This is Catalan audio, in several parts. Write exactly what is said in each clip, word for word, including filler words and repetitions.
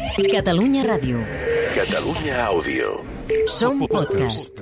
Catalunya Ràdio. Catalunya Àudio. Som podcast.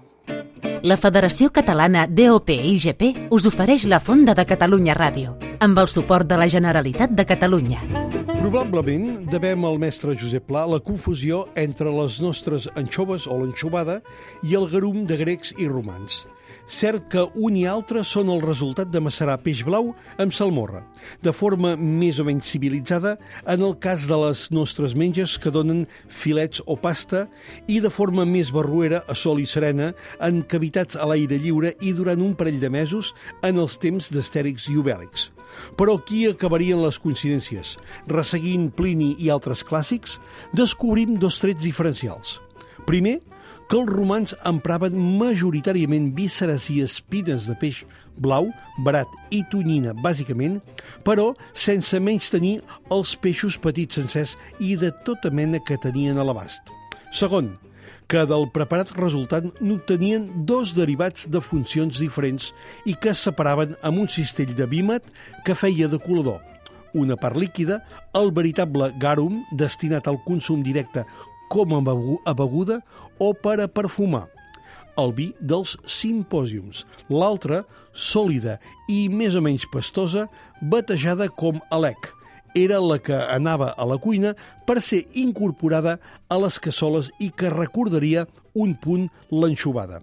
La Federació Catalana D O P I G P us ofereix la Fonda de Catalunya Ràdio, amb el suport de la Generalitat de Catalunya. Probablement devem al mestre Josep Pla la confusió entre les nostres anxoves o l'anxovada i el garum de grecs i romans. Cert que un i altre són el resultat de macerar peix blau amb salmorra, de forma més o menys civilitzada en el cas de les nostres menges que donen filets o pasta i de forma més barruera a sol i serena en cavitats a l'aire lliure i durant un parell de mesos en els temps d'Astèrix i Obèlix. Però aquí acabarien les coincidències. Resseguint Plini i altres clàssics, descobrim dos trets diferencials. Primer, que els romans empraven majoritàriament vísceres i espines de peix blau, barat i tonyina, bàsicament, però sense menys tenir els peixos petits sencers i de tota mena que tenien a l'abast. Segon, que del preparat resultant n'obtenien dos derivats de funcions diferents i que es separaven amb un cistell de vímet que feia de colador. Una part líquida, el veritable garum, destinat al consum directe com a beguda o per a perfumar. El vi dels simpòsiums. L'altra, sòlida i més o menys pastosa, batejada com alec. Era la que anava a la cuina per ser incorporada a les cassoles i que recordaria un punt l'anxovada.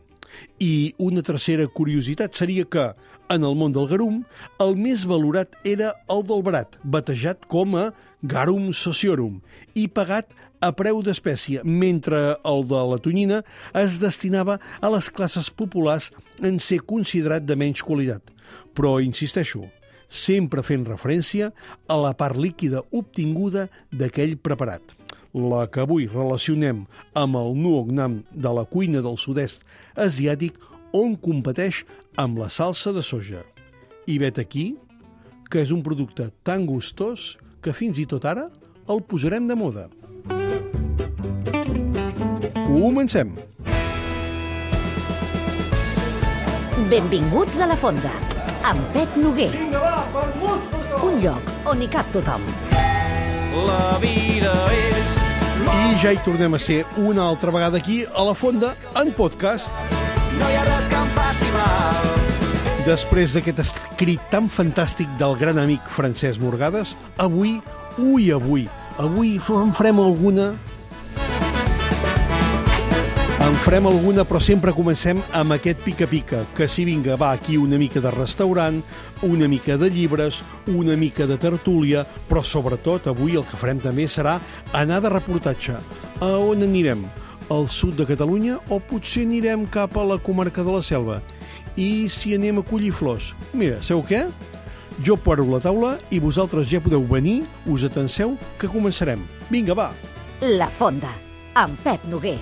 I una tercera curiositat seria que, en el món del garum, el més valorat era el del barat, batejat com a garum sociorum i pagat a preu d'espècie, mentre el de la tonyina es destinava a les classes populars en ser considerat de menys qualitat. Però, insisteixo, sempre fent referència a la part líquida obtinguda d'aquell preparat. La que avui relacionem amb el nuoc nam de la cuina del sud-est asiàtic, on competeix amb la salsa de soja. I vet aquí que és un producte tan gustós que fins i tot ara el posarem de moda. Comencem! Benvinguts a la Fonda, amb Pep Noguer. Un lloc on hi cap tothom. La vida és... I ja hi tornem a ser una altra vegada aquí a la Fonda, en podcast. No hi ha res que em faci mal. Després d'aquest escrit tan fantàstic del gran amic Francesc Morgades, avui, ui, avui, avui en farem alguna... En farem alguna, però sempre comencem amb aquest pica-pica, que si vinga, va aquí una mica de restaurant, una mica de llibres, una mica de tertúlia, però sobretot avui el que farem també serà anar de reportatge. A on anirem? Al sud de Catalunya o potser anirem cap a la comarca de la Selva? I si anem a collir flors? Mira, sabeu què? Jo paro la taula i vosaltres ja podeu venir, us atenseu, que començarem. Vinga, va! La Fonda, amb Pep Noguer.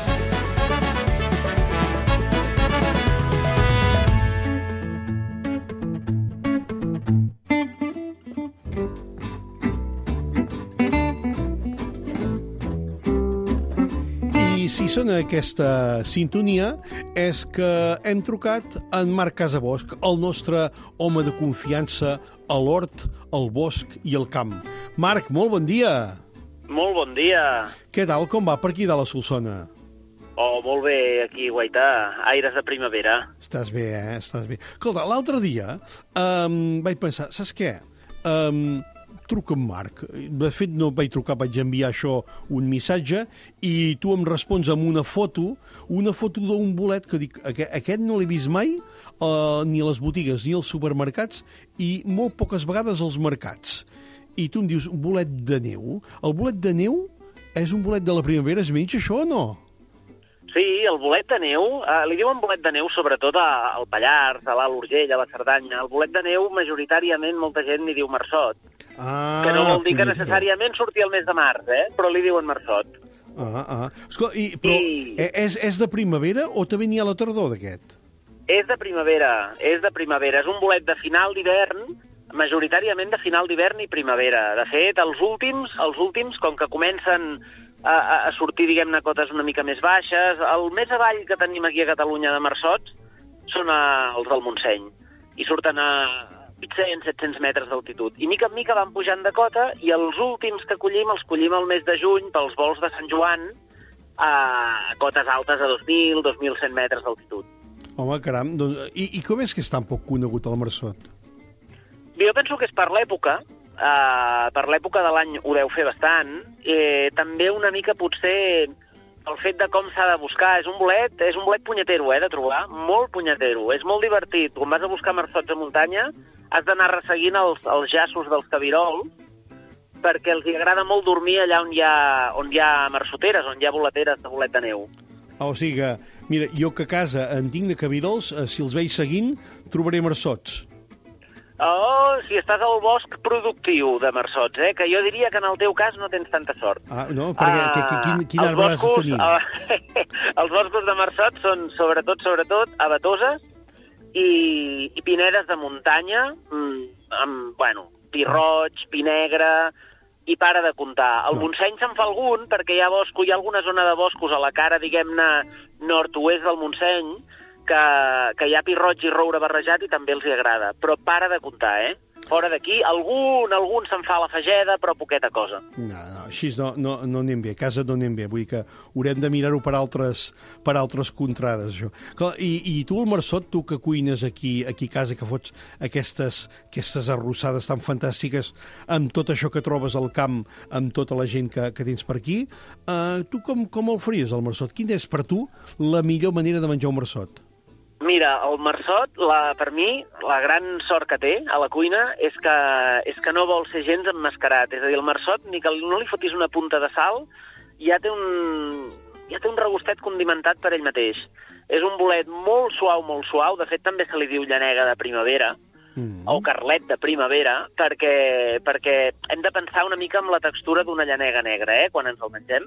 I si sona aquesta sintonia és que hem trucat en Marc Casabosch, el nostre home de confiança a l'hort, al bosc i al camp. Marc, molt bon dia! Molt bon dia! Què tal, com va per aquí de la Solsona? Oh, molt bé, aquí, guaità. Aires de primavera. Estàs bé, eh? Estàs bé. Escolta, l'altre dia um, vaig pensar, saps què? Um, truca en Marc. De fet, no vaig trucar, vaig enviar això un missatge i tu em respons amb una foto, una foto d'un bolet que dic, aquest, aquest no l'he vist mai, uh, ni a les botigues ni als supermercats i molt poques vegades als mercats. I tu em dius, bolet de neu? El bolet de neu és un bolet de la primavera, es menja això o no? Sí, el bolet de neu, eh, li diuen bolet de neu sobretot a, al Pallars, a l'Alt Urgell, a la Cerdanya. El bolet de neu, majoritàriament, molta gent li diu marsot. Ah, que no vol dir que collidor. necessàriament surti el mes de març, eh? Però li diuen marsot. Ah, ah. Escolta, i, però I- és, és de primavera o també n'hi ha a la tardor d'aquest? És de primavera, és de primavera. És un bolet de final d'hivern, majoritàriament de final d'hivern i primavera. De fet, els últims, els últims, com que comencen a, a sortir, diguem-ne, cotes una mica més baixes, el més avall que tenim aquí a Catalunya de marsots són a, els del Montseny. I surten a vuit-cents set-cents metres d'altitud. I mica en mica van pujant de cota i els últims que collim els collim al mes de juny pels vols de Sant Joan a cotes altes a dos mil, dos mil cent metres d'altitud. Home, caram, doncs, i, i com és que és tan poc conegut el Marsot? Bé, jo penso que és per l'època, uh, per l'època de l'any ho deu fer bastant, eh, també una mica potser el fet de com s'ha de buscar. És un bolet, és un bolet punyetero, eh, de trobar, molt punyetero, és molt divertit. Quan vas a buscar marsots a muntanya has d'anar resseguint els, els jaços dels cabirols perquè els agrada molt dormir allà on hi ha, on hi ha marsoteres, on hi ha boleteres de bolet de neu. Ah, o sigui que, mira, jo que a casa en tinc de cabirols, eh, si els veig seguint, trobaré marsots. Oh, si estàs al bosc productiu de marsots, eh? Que jo diria que en el teu cas no tens tanta sort. Ah, no? Perquè uh, que, que, quin, quin arbre has de tenir? Uh, els boscos de marsots són, sobretot, sobretot, abatoses i, i pinedes de muntanya, mm, amb, bueno, pi roig, pi negre, i para de comptar. Al no. Montseny se'n fa algun, perquè hi ha bosco, hi ha alguna zona de boscos a la cara, diguem-ne, nord-oest del Montseny, que, que hi ha pi roig i roure barrejat i també els hi agrada. Però para de comptar, eh? Fora d'aquí, algun, algun se'n fa a la fageda, però poqueta cosa. No, no, així no, no, no anem bé, a casa no anem bé, vull dir que haurem de mirar-ho per altres, per altres contrades, això. I, i tu, el Marsot, tu que cuines aquí, aquí a casa, que fots aquestes, aquestes arrossades tan fantàstiques amb tot això que trobes al camp, amb tota la gent que, que tens per aquí, eh, tu com, com el faries, el Marsot? Quina és per tu la millor manera de menjar un Marsot? Mira, el Marsot, la, per mi, la gran sort que té a la cuina és que, és que no vol ser gens emmascarat. És a dir, el Marsot, ni que no li fotis una punta de sal, ja té un, ja té un regustet condimentat per ell mateix. És un bolet molt suau, molt suau. De fet, també se li diu llanega de primavera, mm. o carlet de primavera, perquè, perquè hem de pensar una mica en la textura d'una llanega negra, eh, quan ens el mengem.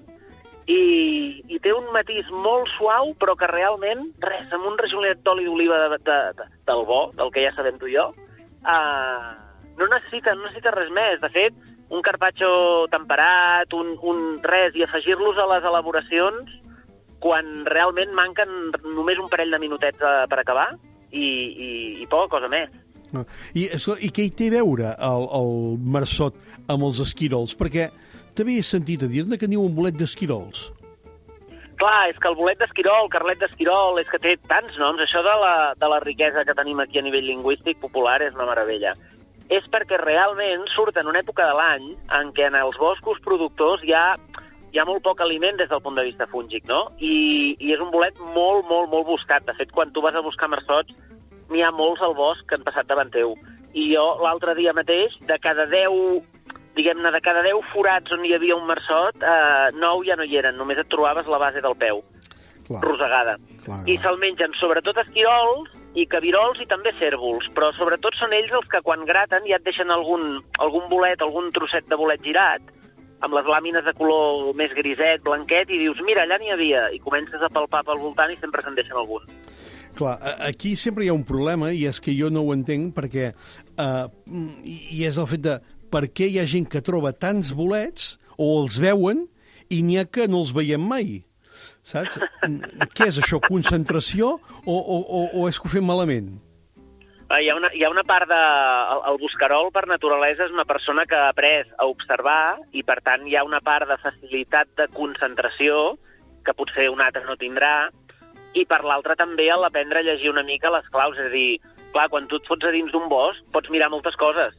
I, i té un matís molt suau, però que realment, res, amb un rajolnet d'oli d'oliva de, de, de, del bo, del que ja sabem tu i jo, uh, no, necessita, no necessita res més. De fet, un carpaccio temperat, un, un res, i afegir-los a les elaboracions quan realment manquen només un parell de minutets uh, per acabar i, i, i poca cosa més. I, I què hi té a veure el, el Marsot amb els esquirols? Perquè també he sentit a dir-ne que n'hi ha un bolet d'esquirols. Clar, és que el bolet d'esquirol, el carlet d'esquirol, és que té tants noms. Això de la, de la riquesa que tenim aquí a nivell lingüístic popular és una meravella. És perquè realment surt en una època de l'any en què en els boscos productors hi ha, hi ha molt poc aliment des del punt de vista fúngic, no? I, i és un bolet molt, molt, molt buscat. De fet, quan tu vas a buscar marsots, n'hi ha molts al bosc que han passat davant teu. I jo, l'altre dia mateix, de cada deu... diguem-ne, de cada deu forats on hi havia un marsot, eh, nou ja no hi eren, només et trobaves la base del peu, clar, rosegada. Clar, I se'l mengen sobretot esquirols i cabirols i també cèrvols, però sobretot són ells els que quan graten ja et deixen algun, algun bolet, algun trosset de bolet girat, amb les làmines de color més griset, blanquet, i dius, mira, allà n'hi havia, i comences a palpar pel voltant i sempre se'n deixen algun. Clar, aquí sempre hi ha un problema, i és que jo no ho entenc, perquè eh, i és el fet de per què hi ha gent que troba tants bolets, o els veuen, i n'hi ha que no els veiem mai. Saps? Què és això, concentració, o, o, o, o és que ho fem malament? Hi ha una, hi ha una part de... El, el buscarol, per naturalesa, és una persona que ha après a observar, i per tant hi ha una part de facilitat de concentració, que potser un altre no tindrà, i per l'altra també a l'aprendre a llegir una mica les claus. És a dir, clar, quan tu et fots a dins d'un bosc, pots mirar moltes coses.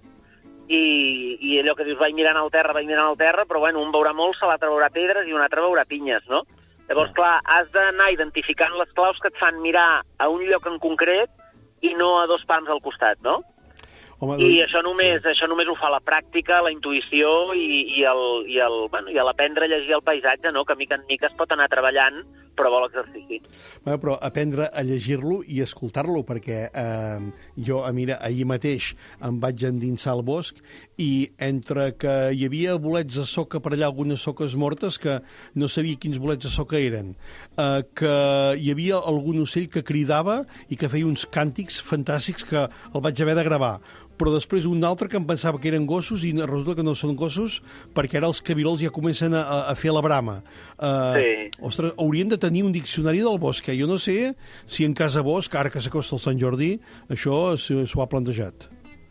I, i allò que dius, vaig mirant al terra, vaig mirant al terra, però bueno, un veurà molts, l'altre veurà pedres i un altre veurà pinyes, no? Llavors, clar, has d'anar identificant les claus que et fan mirar a un lloc en concret i no a dos pams al costat, no? Home, I doncs... això només això només ho fa la pràctica, la intuïció i, i, el, i, el, bueno, i l'aprendre a llegir el paisatge, no? Que mica en mica es pot anar treballant, però vol exercici. Bueno, però aprendre a llegir-lo i escoltar-lo, perquè eh, jo, mira, ahir mateix em vaig endinsar al bosc i entre que hi havia bolets de soca per allà, algunes soques mortes, que no sabia quins bolets de soca eren, eh, que hi havia algun ocell que cridava i que feia uns càntics fantàstics que el vaig haver de gravar, però després un altre que em pensava que eren gossos i resulta que no són gossos perquè ara els cabirols ja comencen a, a fer la brama. Uh, sí. Ostres, hauríem de tenir un diccionari del bosc, eh? Jo no sé si en Casa Bosc, ara que s'acosta el Sant Jordi, això s'ho ha plantejat.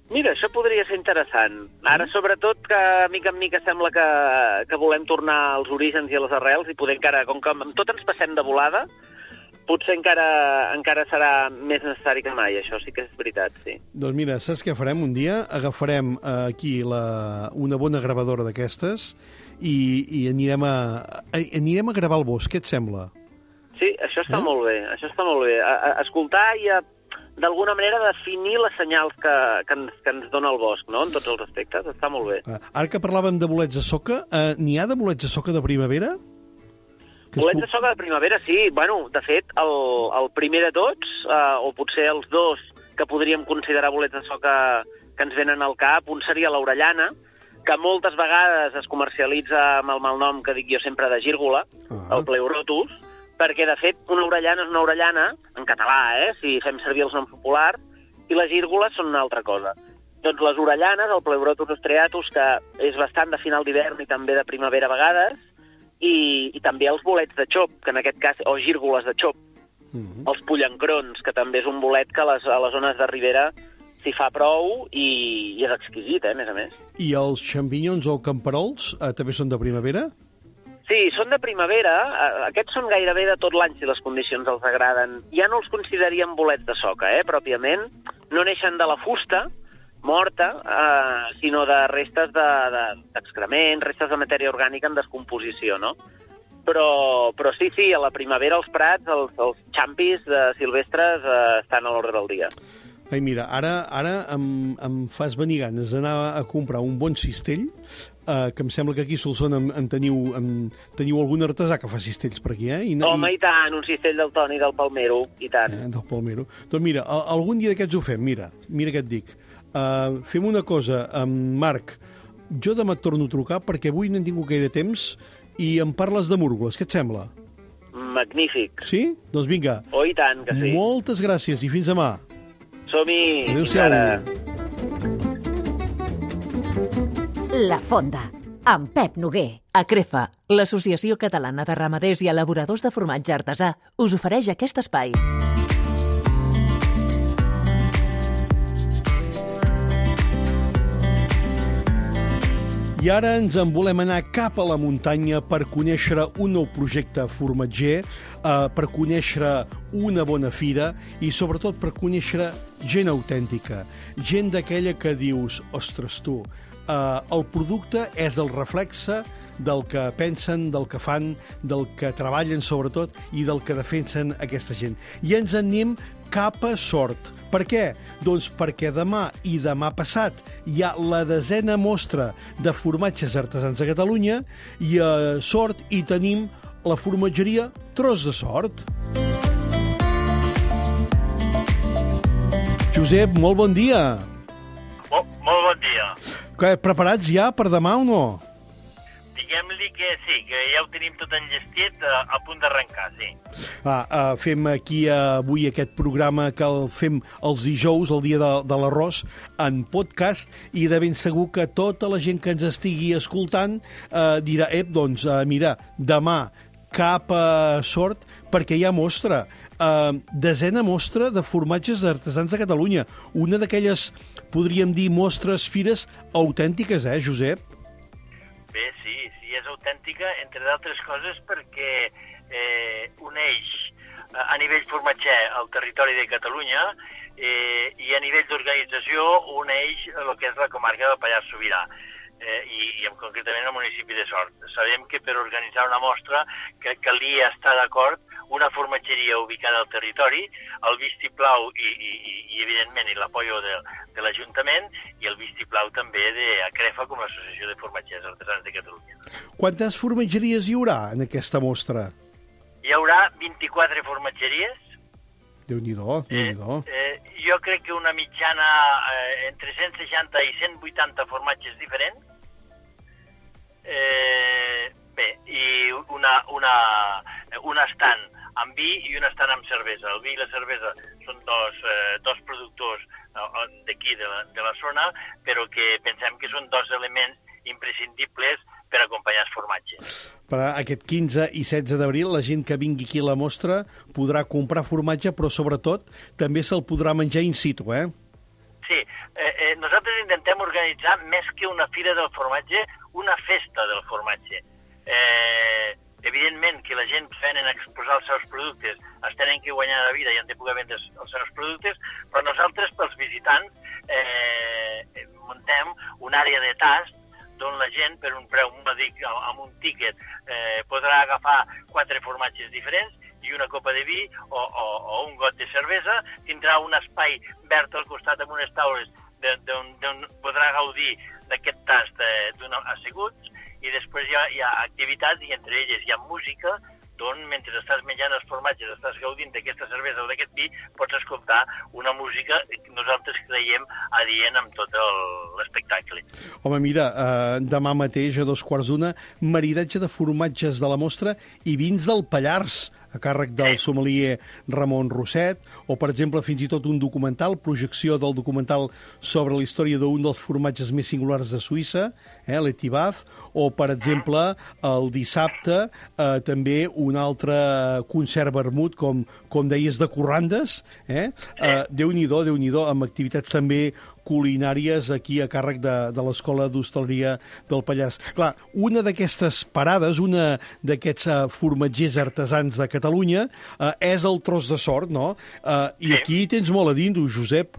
Mira, això podria ser interessant. Ara, sobretot, que mica en mica sembla que, que volem tornar als orígens i a les arrels i poder encara, com que amb tot ens passem de volada, potser encara, encara serà més necessari que mai, això sí que és veritat, sí. Doncs mira, saps què farem un dia? Agafarem eh, aquí la, una bona gravadora d'aquestes i, i anirem, a, a, anirem a gravar el bosc, què et sembla? Sí, això està Eh? molt bé, això està molt bé. A, a, escoltar i a, d'alguna manera definir les senyals que, que, ens, que ens dona el bosc, no?, en tots els aspectes, està molt bé. Eh, Ara que parlàvem de bolets de soca, eh, n'hi ha de bolets de soca de primavera? Que es Bolets de pu- soca de primavera, sí. Bueno, de fet, el, el primer de tots, eh, o potser els dos que podríem considerar bolets de soca que ens venen al cap, un seria l'orellana, que moltes vegades es comercialitza amb el malnom que dic jo sempre de gírgola, Ah. el pleurotus, perquè, de fet, una orellana és una orellana, en català, eh, si fem servir els noms populars, i les gírgoles són una altra cosa. Doncs les orellanes, el pleurotus striatus, que és bastant de final d'hivern i també de primavera a vegades, i, i també els bolets de xop, que en aquest cas, o gírgoles de xop, Mhm. els pollancrons, que també és un bolet que a les, a les zones de ribera s'hi fa prou i, i és exquisit, eh, a més a més. I els xampinyons o camperols eh, també són de primavera? Sí, són de primavera. eh, Aquests són gairebé de tot l'any, si les condicions els agraden. Ja no els consideraríem bolets de soca, eh, pròpiament. No neixen de la fusta morta, eh, sinó de restes d'excrement, de, de, restes de matèria orgànica en descomposició, no? Però, però sí, sí, a la primavera els prats, els, els xampis de silvestres eh, estan a l'ordre del dia. Ai, mira, ara, ara em, em fas venir ganes d'anar a comprar un bon cistell, eh, que em sembla que aquí a Solsona en, en teniu, en, teniu algun artesà que fa cistells per aquí, eh? I, Home, i tant, un cistell del Toni del Palmero, i tant. Eh, del Palmero. Doncs mira, a- algun dia d'aquests ho fem, mira, mira què et dic. Uh, fem una cosa, um, Marc, jo demà et torno a trucar perquè avui no he tingut gaire temps i em parles de múrgoles, què et sembla? Magnífic. Sí? Doncs vinga, Oh, i tant, que sí. moltes gràcies i fins demà. Som-hi. Fins Adéu-siau. ara. La Fonda, amb Pep Noguer. A Crefa, l'Associació Catalana de Ramaders i Elaboradors de Formatge Artesà, us ofereix aquest espai. I ara ens en volem anar cap a la muntanya per conèixer un nou projecte formatger, eh, per conèixer una bona fira i sobretot per conèixer gent autèntica, gent d'aquella que dius, ostres tu, eh, el producte és el reflexe del que pensen, del que fan, del que treballen sobretot i del que defensen aquesta gent. I ens en anem cap a Sort. Per què? Doncs perquè demà i demà passat hi ha la desena mostra de formatges artesans a Catalunya i a Sort hi tenim la formatgeria Tros de Sort. Josep, molt bon dia. Molt, molt bon dia. Que, preparats ja per demà o no? Diguem-li que sí, que ja ho tenim tot enllestit a, a punt d'arrencar, sí. Ah, uh, fem aquí uh, avui aquest programa que el fem els dijous, el dia de, de l'arròs, en podcast, i de ben segur que tota la gent que ens estigui escoltant uh, dirà, ep, doncs, uh, mira, demà cap a Sort, perquè hi ha mostra. Uh, desena mostra de formatges artesans de Catalunya. Una d'aquelles, podríem dir, mostres, fires autèntiques, eh, Josep? Bé, sí, sí, és autèntica, entre d'altres coses, perquè eh, uneix eh, a nivell formatger el territori de Catalunya eh, i a nivell d'organització uneix el que és la comarca del Pallars Sobirà. Eh, i, i en concretament el municipi de Sort. Sabem que per organitzar una mostra que calia estar d'acord una formatgeria ubicada al territori, el vistiplau i, i, i, i evidentment i l'apoyo de, de l'Ajuntament i el vistiplau també de Acrefa com a Associació de Formatgers Artesans de Catalunya. Quantes formatgeries hi haurà en aquesta mostra? Hi haurà vint-i-quatre formatgeries. Déu-n'hi-do, Déu-n'hi-do. Eh, eh, jo crec que una mitjana eh, entre cent seixanta i cent vuitanta formatges diferents. Eh, bé, i una, una, un estant amb vi i un estant amb cervesa. El vi i la cervesa són dos, eh, dos productors eh, d'aquí, de, la, de la zona, però que pensem que són dos elements imprescindibles per acompanyar els formatges. Per aquest quinze i setze d'abril, la gent que vingui aquí a la mostra podrà comprar formatge, però sobretot també se'l podrà menjar in situ, eh? Sí, eh, eh, nosaltres intentem organitzar, més que una fira del formatge, una festa del formatge. Eh, evidentment que la gent que venen a exposar els seus productes es tenen que guanyar la vida i han de poder vendre els seus productes, però nosaltres, pels visitants, eh, muntem una àrea de tast on la gent, per un preu mòdic, amb un tíquet, eh, podrà agafar quatre formatges diferents i una copa de vi o, o, o un got de cervesa. Tindrà un espai verd al costat amb unes taules d'on podrà gaudir d'aquest tast eh, asseguts, i després hi ha, hi ha activitats, i entre elles hi ha música, on mentre estàs menjant els formatges, estàs gaudint d'aquesta cervesa o d'aquest vi, pots escoltar una música que nosaltres creiem adient amb tot l'espectacle. Home, mira, eh, demà mateix a dos quarts d'una, maridatge de formatges de la mostra i vins del Pallars, a càrrec del sommelier Ramon Rosset, o, per exemple, fins i tot un documental, projecció del documental sobre la història d'un dels formatges més singulars de Suïssa, eh, l'Etibaz, o, per exemple, el dissabte, eh, també un altre concert vermut, com, com deies, de corrandes, eh? eh Déu-n'hi-do, Déu-n'hi-do, amb activitats també culinàries aquí a càrrec de, de l'Escola d'Hostaleria del Pallars. Clar, una d'aquestes parades, una d'aquests uh, formatgers artesans de Catalunya, uh, és el Tros de Sort, no? Uh, I sí. Aquí tens molt a dir-ho, Josep.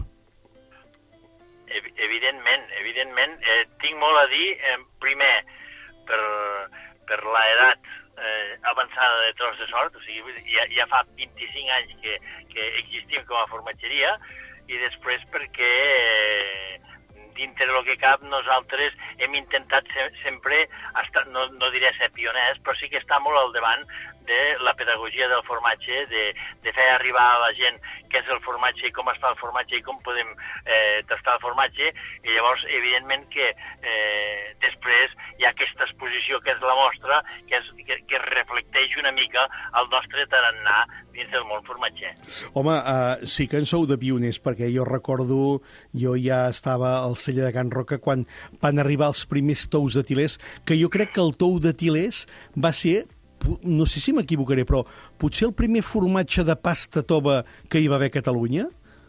Evidentment, evidentment. Eh, tinc molt a dir, eh, primer, per, per l'edat eh, avançada de Tros de Sort, o sigui, ja, ja fa vint-i-cinc anys que, que existim com a formatgeria, i després perquè eh, dintre del que cap nosaltres hem intentat se sempre, estar, no, no diré ser pioners, però sí que està molt al davant de la pedagogia del formatge, de, de fer arribar a la gent què és el formatge, com es fa el formatge i com podem eh, tastar el formatge, i llavors, evidentment, que eh, després hi ha aquesta exposició que és la mostra, que, és, que, que reflecteix una mica el nostre tarannà dins del món formatger. Home, uh, sí que en sou de pioners, perquè jo recordo, jo ja estava al celler de Can Roca quan van arribar els primers tous de Tilers, que jo crec que el tou de Tilers va ser, no sé si m'equivocaré, però potser el primer formatge de pasta tova que hi va haver a Catalunya?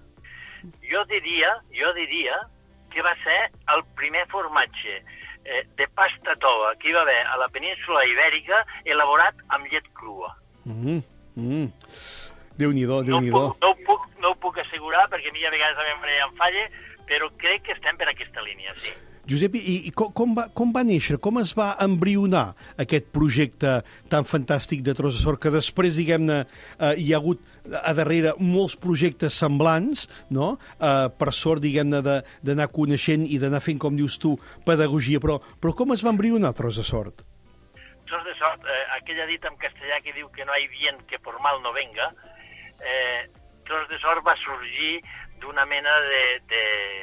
Jo diria, jo diria que va ser el primer formatge eh, de pasta tova que hi va haver a la península Ibèrica elaborat amb llet crua. Mm, mm. Déu-n'hi-do, Déu-n'hi-do. No, no, ho puc, no ho puc assegurar, perquè a mi a vegades la memòria em falla, però crec que estem per aquesta línia, sí. Josep, i, i com, va, com va néixer, com es va embrionar aquest projecte tan fantàstic de Tros de Sort, que després, diguem-ne, eh, hi ha hagut a darrere molts projectes semblants, no? Eh, per sort, diguem-ne, d'anar coneixent i d'anar fent, com dius tu, pedagogia, però, però com es va embrionar Tros de Sort? Tros de Sort, eh, aquella dita en castellà que diu que no hi vient que por mal no venga, eh, Tros de Sort va sorgir d'una mena de... de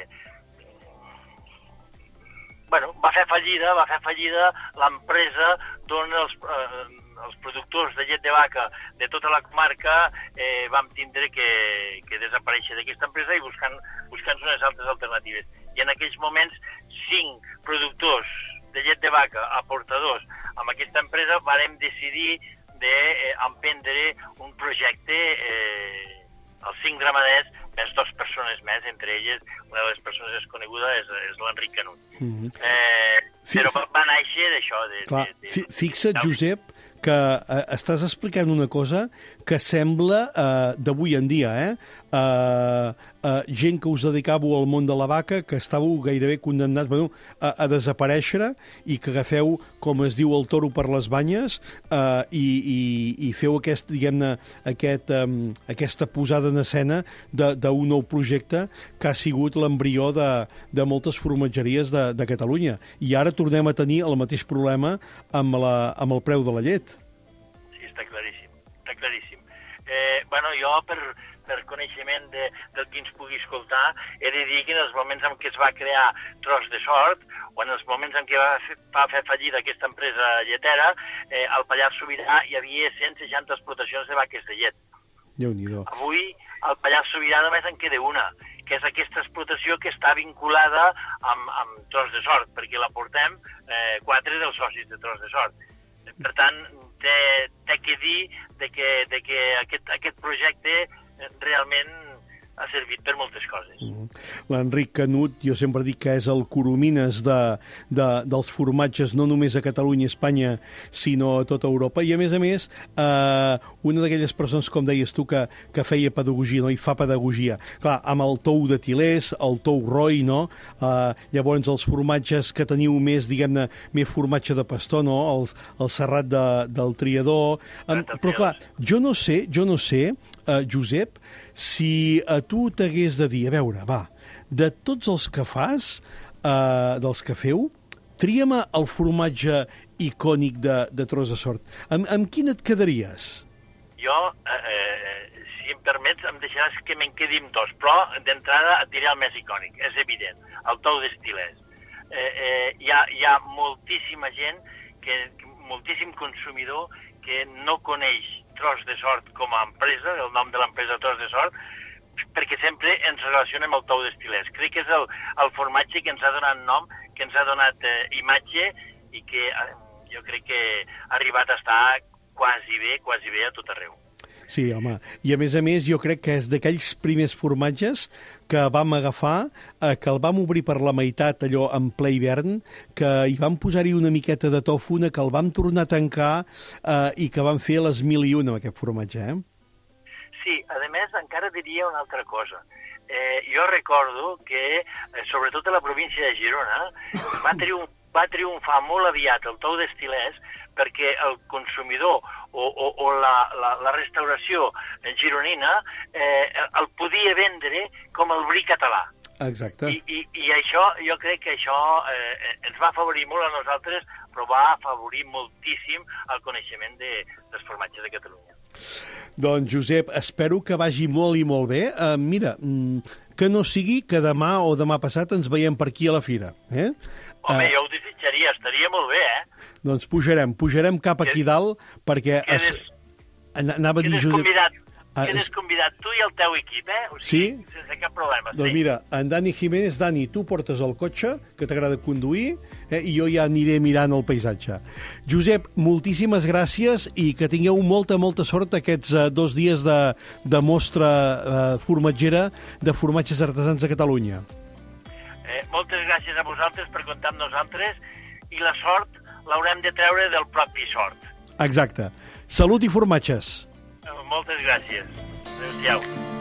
Bueno, va fer fallida, va fer fallida l'empresa d'on els, eh, els productors de llet de vaca de tota la comarca eh, vam tindre que, que desaparèixer d'aquesta empresa i buscant, buscant unes altres alternatives. I en aquells moments, cinc productors de llet de vaca, aportadors, amb aquesta empresa vàrem decidir d'emprendre eh, un projecte, eh, els cinc ramaders, més dues persones més, entre elles una de les persones és coneguda és, és l'Enric Canut. Mm -hmm. eh, però va, va néixer d'això. De, Clar, de, de, fixa't, Josep, que eh, estàs explicant una cosa que sembla eh, d'avui en dia, eh? Eh, eh, gent que us dedicàveu al món de la vaca, que estàveu gairebé condemnats, bueno, a, a desaparèixer, i que agafeu, com es diu, el toro per les banyes eh, i, i, i feu aquest, diguem-ne, aquest, um, aquesta posada en escena d'un nou projecte que ha sigut l'embrió de, de moltes formatgeries de, de Catalunya. I ara tornem a tenir el mateix problema amb, la, amb el preu de la llet. Sí, està claríssim, està claríssim. Eh, bueno, jo, per, per coneixement de, del qui ens pugui escoltar, he de dir que en els moments en què es va crear Tros de Sort, o en els moments en què va fer, va fer fallida aquesta empresa lletera, eh, al Pallars Sobirà hi havia cent seixanta explotacions de vaques de llet. Déu-n'hi-do. Avui, al Pallars Sobirà només en queda una, que és aquesta explotació que està vinculada amb, amb Tros de Sort, perquè la portem eh, quatre dels socis de Tros de Sort. Per tant, té, té que dir de que, de que aquest, aquest projecte realment ha servit per moltes coses. Mm. L'Enric Canut, jo sempre dic que és el coromines de, de, dels formatges no només a Catalunya i Espanya, sinó a tota Europa. I, a més a més, eh, una d'aquelles persones, com deies tu, que, que feia pedagogia, no? I fa pedagogia. Clar, amb el tou de Tilès, el tou Roi, no? Eh, llavors, els formatges que teniu més, diguem-ne, més formatge de pastor, no? El, el serrat de, del Triador. Eh, però, clar, jo no sé, jo no sé, eh, Josep, si a tu t'hagués de dir, a veure, va, de tots els que fas, eh, dels que feu, tria-me el formatge icònic de, de Tros de Sort. Amb, amb quin et quedaries? Jo, eh, si em permets, em deixaràs que me'n quedi amb dos, però d'entrada et diré el més icònic, és evident, el tou d'Estilès. Eh, eh, hi, ha, hi ha moltíssima gent, que, moltíssim consumidor que no coneix Tros de Sort com a empresa, el nom de l'empresa Tros de Sort, perquè sempre ens relacionem amb el tou d'Estilès. Crec que és el, el formatge que ens ha donat nom, que ens ha donat eh, imatge i que eh, jo crec que ha arribat a estar quasi bé, quasi bé a tot arreu. Sí, home. I a més a més jo crec que és d'aquells primers formatges que vam agafar, eh, que el vam obrir per la meitat allò en ple hivern, que hi vam posar-hi una miqueta de tòfona, que el vam tornar a tancar eh, i que vam fer les mil i una amb aquest formatge, eh? Sí, a més, encara diria una altra cosa. Eh, jo recordo que, eh, sobretot a la província de Girona, va, triomf, va triomfar molt aviat el tou d'Estilès perquè el consumidor o, o, o la, la, la restauració gironina eh, el podia vendre com el bri català. Exacte. I, i, i això, jo crec que això eh, ens va afavorir molt a nosaltres, però va afavorir moltíssim el coneixement de, dels formatges de Catalunya. Doncs, Josep, espero que vagi molt i molt bé. Uh, mira, que no sigui que demà o demà passat ens veiem per aquí a la fira. Eh? Home, uh, jo ho desitjaria, estaria molt bé, eh? Doncs pujarem, pujarem cap aquí que, dalt, perquè... Quedes, es, anava a dir, quedes Josep... convidat. Ah, Quedes és... convidat tu i el teu equip, eh? O sigui, sí? Sense cap problema. Doncs sí. mira, en Dani Jiménez, Dani, tu portes el cotxe, que t'agrada conduir, eh, i jo ja aniré mirant el paisatge. Josep, moltíssimes gràcies i que tingueu molta, molta sort aquests eh, dos dies de, de mostra eh, formatgera de formatges artesans de Catalunya. Eh, moltes gràcies a vosaltres per comptar amb nosaltres i la sort l'haurem de treure del propi sort. Exacte. Salut i formatges. Moltes gràcies. Adéu-siau.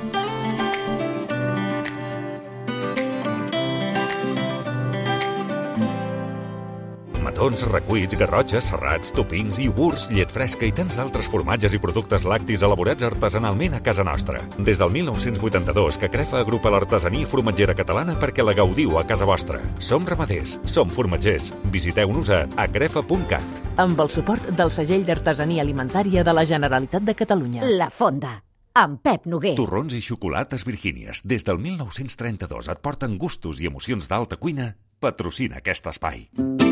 Matons, recuits, garrotxes, serrats, topins, iogurts, llet fresca i tants d'altres formatges i productes lactis elaborats artesanalment a casa nostra. Des del mil nou-cents vuitanta-dos que Crefa agrupa l'artesania formatgera catalana perquè la gaudiu a casa vostra. Som ramaders, som formatgers. Visiteu-nos a acrefa punt cat. Amb el suport del segell d'artesania alimentària de la Generalitat de Catalunya. La Fonda, amb Pep Noguer. Torrons i xocolates Virgínies. Des del mil nou-cents trenta-dos et porten gustos i emocions d'alta cuina. Patrocina aquest espai.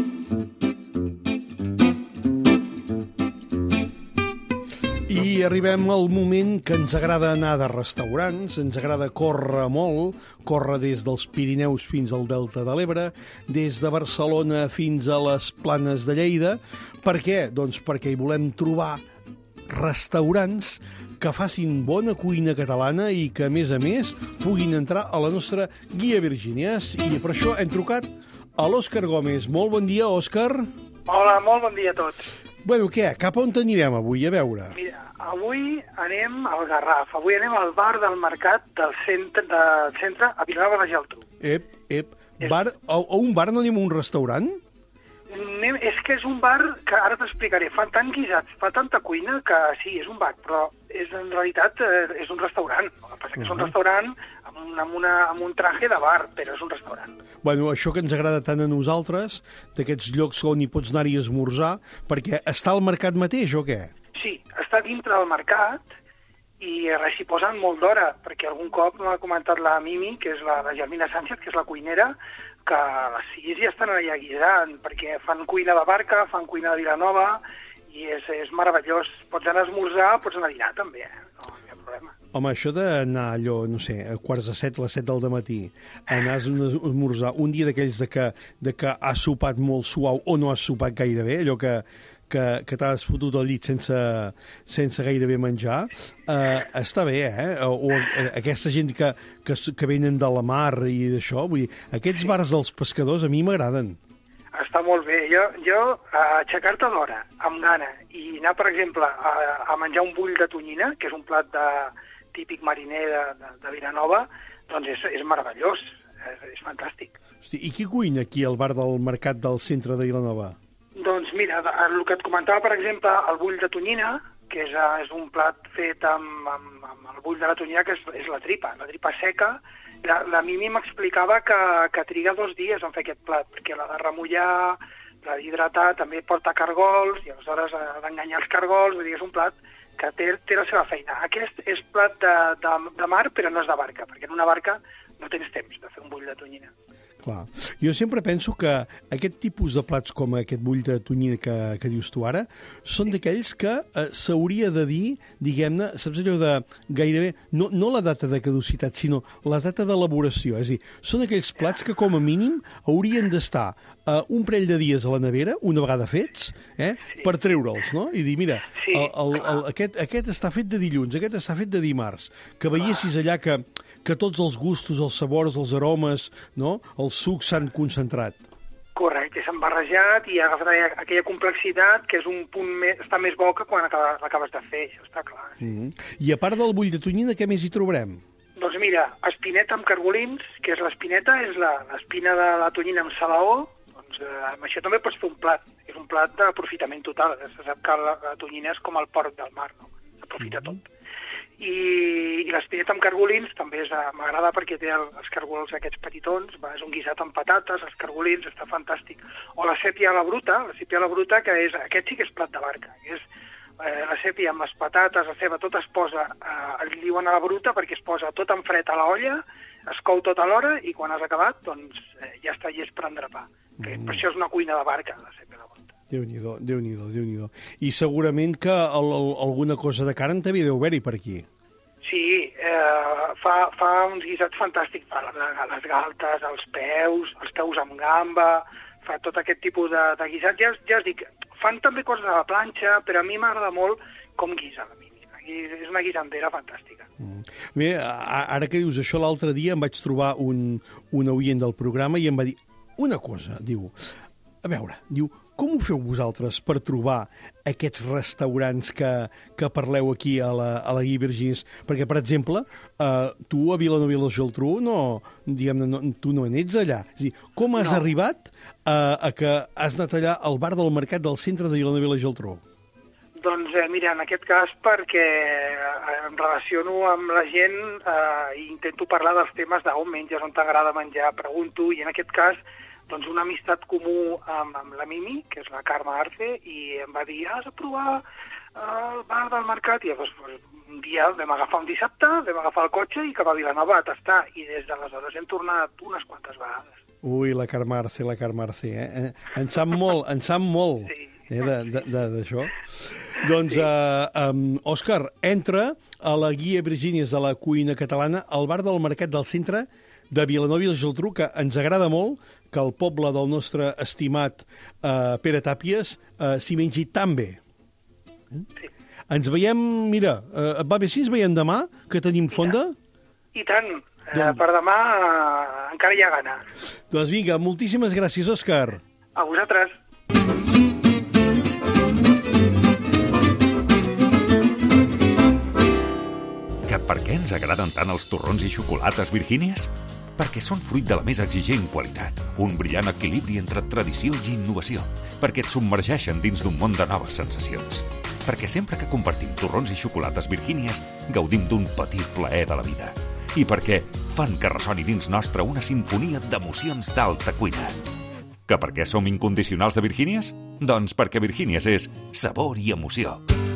I arribem al moment que ens agrada anar de restaurants, ens agrada córrer molt, córrer des dels Pirineus fins al Delta de l'Ebre, des de Barcelona fins a les Planes de Lleida. Per què? Doncs perquè hi volem trobar restaurants que facin bona cuina catalana i que, a més a més, puguin entrar a la nostra guia Virgínies. I per això hem trucat a l'Òscar Gómez. Molt bon dia, Òscar. Hola, molt bon dia a tots. Bueno, què? Cap on anirem avui, a veure? Mira, avui anem al Garraf. Avui anem al bar del Mercat del centre, del centre a Vilanova i la Geltrú. Ep, ep. Bar, a, a un bar no anem a un restaurant? Anem, és que és un bar que ara t'explicaré. Fan tant guisats, fa tanta cuina que sí, és un bar, però és, en realitat eh, és un restaurant. El que passa que uh -huh. és un restaurant amb, un, amb, una, amb un traje de bar, però és un restaurant. Bueno, això que ens agrada tant a nosaltres, d'aquests llocs on hi pots anar-hi a esmorzar, perquè està al mercat mateix o què? Sí, està dintre del mercat i res, s'hi posen molt d'hora, perquè algun cop m'ha comentat la Mimi, que és la, la Germina Sánchez, que és la cuinera, que a les sis ja estan allà guisant, perquè fan cuina de Barca, fan cuina de Vilanova, i és, és meravellós. Pots anar a esmorzar, pots anar a dinar també, eh? No, no hi ha problema. Home, això d'anar allò, no sé, a quarts de set, a les set del dematí, anar a esmorzar un dia d'aquells de que, de que has sopat molt suau o no has sopat gaire bé, allò que, que, que t'has fotut al llit sense, sense gairebé menjar, eh, està bé, eh? O, o aquesta gent que, que, que venen de la mar i d'això, vull dir, aquests bars dels pescadors a mi m'agraden. Està molt bé. Jo, jo a aixecar-te d'hora, amb gana, i anar, per exemple, a, a menjar un bull de tonyina, que és un plat de, típic mariner de, de, de Vilanova, doncs és, és meravellós, és, és fantàstic. Hosti, i qui cuina aquí al bar del mercat del centre de Vilanova? Doncs mira, el que et comentava, per exemple, el bull de tonyina, que és, és un plat fet amb, amb, amb el bull de la tonyina, que és, és la tripa, la tripa seca. La, la Mimi m'explicava que, que triga dos dies en fer aquest plat, perquè l'ha de remullar, l'ha d'hidratar, també porta cargols, i aleshores ha d'enganyar els cargols, vull dir, és un plat que té, té la seva feina. Aquest és plat de, de, de mar, però no és de barca, perquè en una barca no tens temps de fer un bull de tonyina. Clar. Jo sempre penso que aquest tipus de plats com aquest bull de tonyina que, que dius tu ara són d'aquells que eh, s'hauria de dir, diguem-ne, saps allò de gairebé, no, no la data de caducitat, sinó la data d'elaboració. És a dir, són aquells plats que com a mínim haurien d'estar eh, un parell de dies a la nevera, una vegada fets, eh, sí. per treure'ls, no? I dir, mira, sí, el, el, el, aquest, aquest està fet de dilluns, aquest està fet de dimarts, que veiessis allà que que tots els gustos, els sabors, els aromes, no? Els sucs s'han concentrat. Correcte, s'han barrejat i ha agafat aquella complexitat que és un punt més, està més bo que quan l'acabes de fer, això està clar. Sí. Mm-hmm. I a part del bull de tonyina, què més hi trobarem? Doncs mira, espineta amb cargolins, que és l'espineta, és l'espina de la tonyina amb salaó, doncs eh, amb això també pots fer un plat, és un plat d'aprofitament total, se sap que la, la tonyina és com el porc del mar, no? S'aprofita mm-hmm. tot. I, i l'espineta amb cargolins també m'agrada perquè té el, els cargols aquests petitons, va, és un guisat amb patates, els cargolins, està fantàstic. O la sèpia a la bruta, la sèpia a la bruta, que és, aquest sí que és plat de barca, és eh, la sèpia amb les patates, la ceba, tot es posa, eh, el diuen a la bruta perquè es posa tot en fred a l'olla, es cou tot a l'hora i quan has acabat, doncs eh, ja està llest per endrapar. Mm. Per això és una cuina de barca, la sèpia a la bruta. Déu-n'hi-do, Déu-n'hi-do, Déu-n'hi-do. I segurament que el, el, alguna cosa de carn també deu haver-hi per aquí. Sí, eh, fa, fa uns guisats fantàstics, fa les galtes, els peus, els peus amb gamba, fa tot aquest tipus de, de guisat. Ja, ja us dic, fan també coses a la planxa, però a mi m'agrada molt com guisa la Mimi. És una guisandera fantàstica. Mm. Bé, ara que dius això, l'altre dia em vaig trobar un, un oient del programa i em va dir una cosa, diu, a veure, diu, com ho feu vosaltres per trobar aquests restaurants que, que parleu aquí a la, a la Guia Virginis? Perquè, per exemple, eh, tu a Vilanova i la Geltrú no, diguem-ne, no, tu no n'ets allà. És a dir, com has no. arribat a, a que has anat allà al bar del mercat del centre de Vilanova i la Geltrú? Doncs eh, mira, en aquest cas perquè em relaciono amb la gent eh, i intento parlar dels temes d'on menges, on t'agrada menjar, pregunto, i en aquest cas doncs una amistat comú amb, amb la Mimi, que és la Carme Arce, i em va dir, has de provar el bar del mercat, i llavors pues, un dia vam agafar un dissabte, vam agafar el cotxe i cap a Vilanova a tastar, i des d'aleshores hem tornat unes quantes vegades. Ui, la Carme Arce, la Carme Arce, eh? En sap molt, en sap molt. Sí. Eh, d'això. Doncs, sí. uh, um, Òscar, entra a la Guia Virginies de la cuina catalana al bar del mercat del centre de Vilanova i la Geltrú, que ens agrada molt que el poble del nostre estimat uh, Pere Tàpies uh, s'hi mengi tan bé. Sí. Ens veiem, mira, uh, va bé si ens veiem demà, que tenim fonda? I tant, uh, doncs... per demà uh, encara hi ha gana. Doncs vinga, moltíssimes gràcies, Òscar. A vosaltres. Que per què ens agraden tant els torrons i xocolates Virgínies? Perquè són fruit de la més exigent qualitat, un brillant equilibri entre tradició i innovació, perquè et submergeixen dins d'un món de noves sensacions. Perquè sempre que compartim torrons i xocolates Virgínies, gaudim d'un petit plaer de la vida. I perquè fan que ressoni dins nostre una sinfonia d'emocions d'alta cuina. Que per què som incondicionals de Virgínies? Doncs perquè Virgínies és sabor i emoció.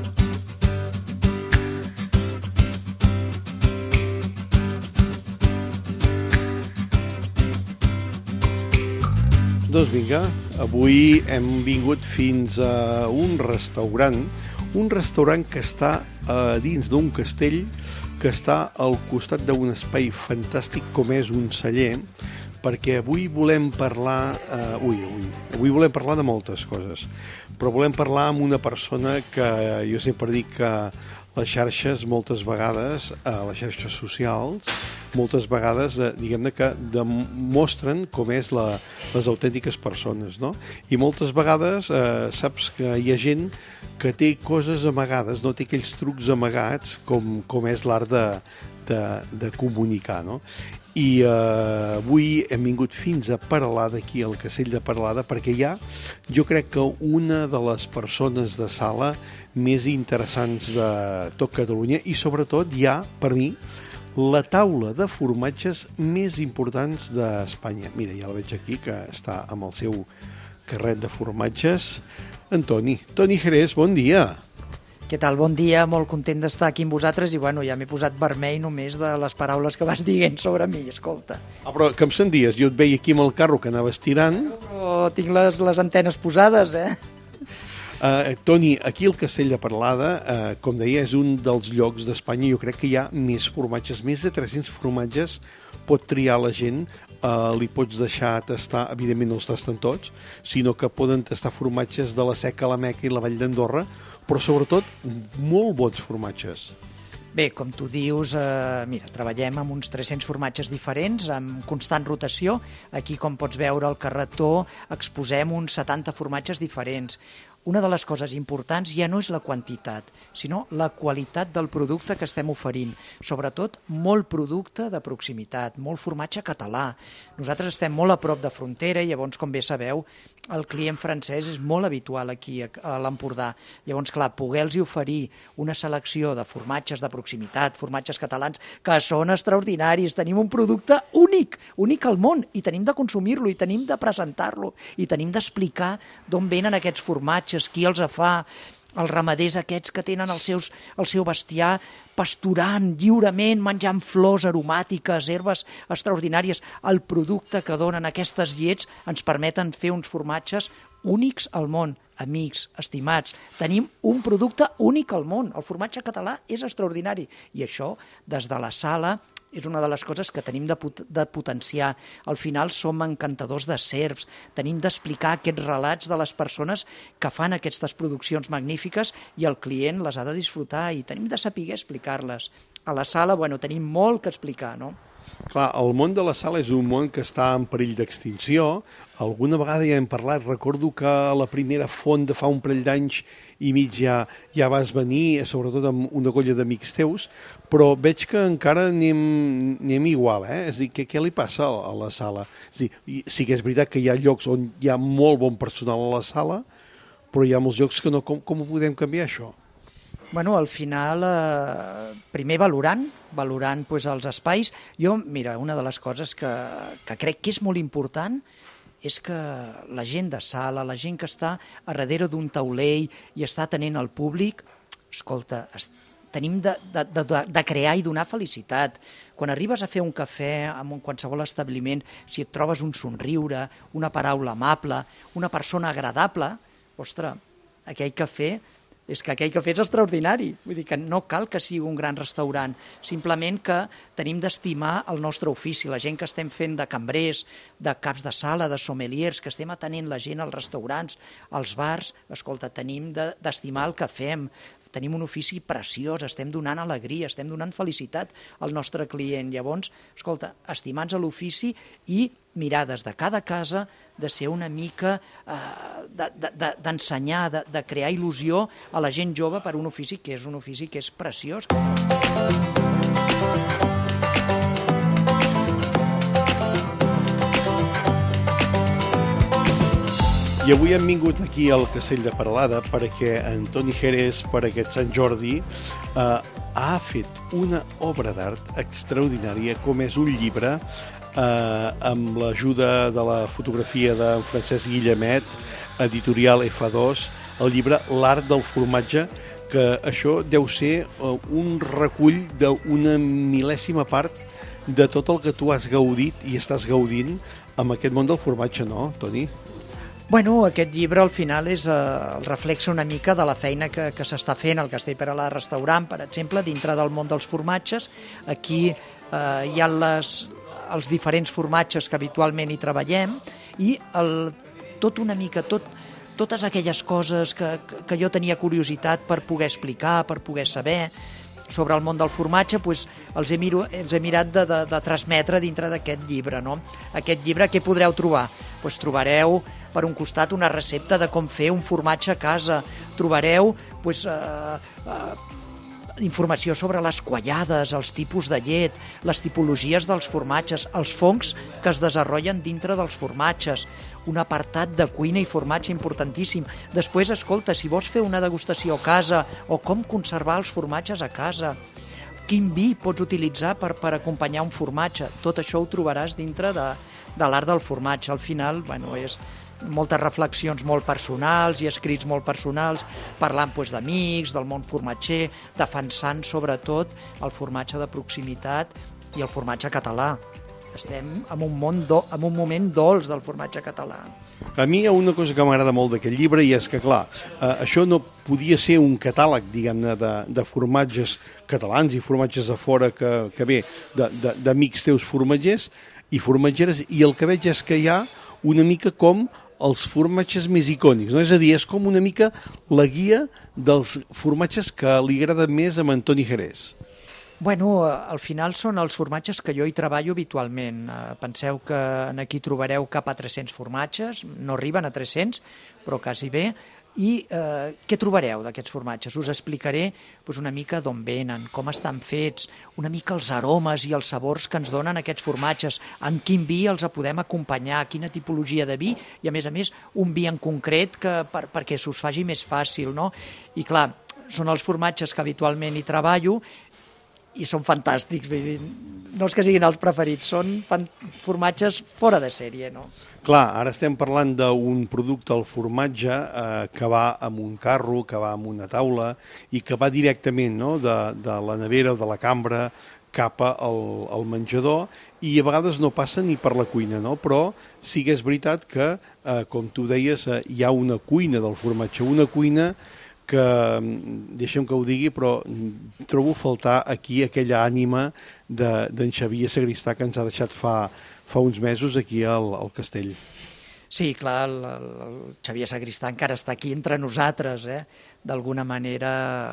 Doncs vinga, avui hem vingut fins a un restaurant, un restaurant que està a dins d'un castell, que està al costat d'un espai fantàstic com és un celler, perquè avui volem parlar... Uh, ui, ui, avui volem parlar de moltes coses, però volem parlar amb una persona que jo sempre dic que les xarxes moltes vegades, uh, les xarxes socials, moltes vegades, uh, diguem-ne que demostren com és la, les autèntiques persones, no? I moltes vegades uh, saps que hi ha gent que té coses amagades, no té aquells trucs amagats com, com és l'art de, de, de comunicar, no? I eh, avui hem vingut fins a Peralada, aquí al Castell de Peralada, perquè hi ha, jo crec que una de les persones de sala més interessants de tot Catalunya i sobretot hi ha, per mi, la taula de formatges més importants d'Espanya. Mira, ja la veig aquí, que està amb el seu carret de formatges. En Toni. Toni Jerez, bon dia. Què tal? Bon dia, molt content d'estar aquí amb vosaltres i bueno, ja m'he posat vermell només de les paraules que vas dient sobre mi, escolta. Ah, però que em senties? Jo et veia aquí amb el carro que anaves tirant. Però tinc les, les antenes posades, eh? Uh, Toni, aquí al Castell de Peralada, uh, com deia, és un dels llocs d'Espanya, jo crec que hi ha més formatges, més de tres-cents formatges, pot triar la gent, uh, li pots deixar tastar, evidentment no els tasten tots, sinó que poden tastar formatges de la Seca, la Meca i la Vall d'Andorra, però sobretot molt bons formatges. Bé, com tu dius, eh, mira, treballem amb uns tres-cents formatges diferents, amb constant rotació. Aquí, com pots veure, al carretó exposem uns setanta formatges diferents. Una de les coses importants ja no és la quantitat, sinó la qualitat del producte que estem oferint. Sobretot, molt producte de proximitat, molt formatge català. Nosaltres estem molt a prop de frontera i llavors, com bé sabeu, el client francès és molt habitual aquí a l'Empordà. Llavors, clar, poder-los oferir una selecció de formatges de proximitat, formatges catalans, que són extraordinaris. Tenim un producte únic, únic al món, i tenim de consumir-lo, i tenim de presentar-lo, i tenim d'explicar d'on venen aquests formatges, qui els fa, els ramaders aquests que tenen els seus, el seu bestiar pasturant lliurement, menjant flors aromàtiques, herbes extraordinàries. El producte que donen aquestes llets ens permeten fer uns formatges únics al món. Amics, estimats, tenim un producte únic al món. El formatge català és extraordinari. I això, des de la sala, és una de les coses que tenim de, pot de potenciar. Al final som encantadors de serps, tenim d'explicar aquests relats de les persones que fan aquestes produccions magnífiques i el client les ha de disfrutar i tenim de saber explicar-les. A la sala, bueno, tenim molt que explicar, no? Clar, el món de la sala és un món que està en perill d'extinció. Alguna vegada ja hem parlat, recordo que a la primera font de fa un parell d'anys i mig ja, ja vas venir, sobretot amb una colla d'amics teus, però veig que encara anem, anem igual, eh? És a dir, què, què li passa a la sala? És a dir, sí que és veritat que hi ha llocs on hi ha molt bon personal a la sala, però hi ha molts llocs que no. Com, com ho podem canviar, això? Bueno, al final, eh, primer valorant, valorant pues, els espais. Jo, mira, una de les coses que, que crec que és molt important és que la gent de sala, la gent que està a darrere d'un taulell i està atenent al públic, escolta, es, tenim de, de, de, de crear i donar felicitat. Quan arribes a fer un cafè en qualsevol establiment, si et trobes un somriure, una paraula amable, una persona agradable, ostres, aquell cafè és que aquell cafè és extraordinari. Vull dir que no cal que sigui un gran restaurant, simplement que tenim d'estimar el nostre ofici, la gent que estem fent de cambrers, de caps de sala, de sommeliers, que estem atenent la gent als restaurants, als bars, escolta, tenim d'estimar el que fem. Tenim un ofici preciós, estem donant alegria, estem donant felicitat al nostre client. Llavors, escolta, estimants a l'ofici i mirar des de cada casa de ser una mica, eh, d'ensenyar, de, de, de, de crear il·lusió a la gent jove per un ofici que és un ofici que és preciós. I avui hem vingut aquí al Castell de Peralada perquè en Toni Jerez, per aquest Sant Jordi, eh, ha fet una obra d'art extraordinària, com és un llibre eh, amb l'ajuda de la fotografia d'en Francesc Guillemet, editorial F dos, el llibre L'art del formatge, que això deu ser eh, un recull d'una mil·lèsima part de tot el que tu has gaudit i estàs gaudint amb aquest món del formatge, no, Toni? Bueno, aquest llibre al final és eh, el reflexa una mica de la feina que, que s'està fent al Castell Peralada Restaurant, per exemple, dintre del món dels formatges. Aquí eh, hi ha les, els diferents formatges que habitualment hi treballem i el, tot una mica, tot, totes aquelles coses que, que jo tenia curiositat per poder explicar, per poder saber sobre el món del formatge, doncs els he, miro, els he mirat de, de, de transmetre dintre d'aquest llibre. No? Aquest llibre què podreu trobar? Doncs trobareu, per un costat, una recepta de com fer un formatge a casa. Trobareu doncs, eh, eh, informació sobre les quallades, els tipus de llet, les tipologies dels formatges, els fongs que es desenvolupen dintre dels formatges, un apartat de cuina i formatge importantíssim. Després, escolta, si vols fer una degustació a casa o com conservar els formatges a casa, quin vi pots utilitzar per, per acompanyar un formatge, tot això ho trobaràs dintre de, de l'art del formatge. Al final, bueno, és moltes reflexions molt personals i escrits molt personals, parlant doncs, d'amics, del món formatger, defensant sobretot el formatge de proximitat i el formatge català. Estem en un, món do, en un moment dolç del formatge català. A mi hi ha una cosa que m'agrada molt d'aquest llibre i és que, clar, eh, això no podia ser un catàleg, diguem-ne, de, de formatges catalans i formatges de fora que, que ve d'amics teus formatgers i formatgeres, i el que veig és que hi ha una mica com els formatges més icònics, no? És a dir, és com una mica la guia dels formatges que li agrada més a Antoni Jerez. Bueno, al final són els formatges que jo hi treballo habitualment. Penseu que aquí trobareu cap a tres-cents formatges, no arriben a tres-cents, però quasi bé. I eh, què trobareu d'aquests formatges? Us explicaré doncs, una mica d'on venen, com estan fets, una mica els aromes i els sabors que ens donen aquests formatges, en quin vi els podem acompanyar, quina tipologia de vi, i a més a més un vi en concret que, per, perquè s'us faci més fàcil, no? I clar, són els formatges que habitualment hi treballo i són fantàstics, vull dir, no és que siguin els preferits, són formatges fora de sèrie, no? Clar, ara estem parlant d'un producte, el formatge, eh, que va amb un carro, que va amb una taula i que va directament, no?, de, de la nevera o de la cambra cap al, al menjador, i a vegades no passa ni per la cuina, no? Però sí que és veritat que, eh, com tu deies, eh, hi ha una cuina del formatge, una cuina que, deixa'm que ho digui, però trobo faltar aquí aquella ànima d'en de, Xavier Sagristà que ens ha deixat fa, fa uns mesos aquí al, al castell. Sí, clar, el, el Xavier Sagristà encara està aquí entre nosaltres, eh? D'alguna manera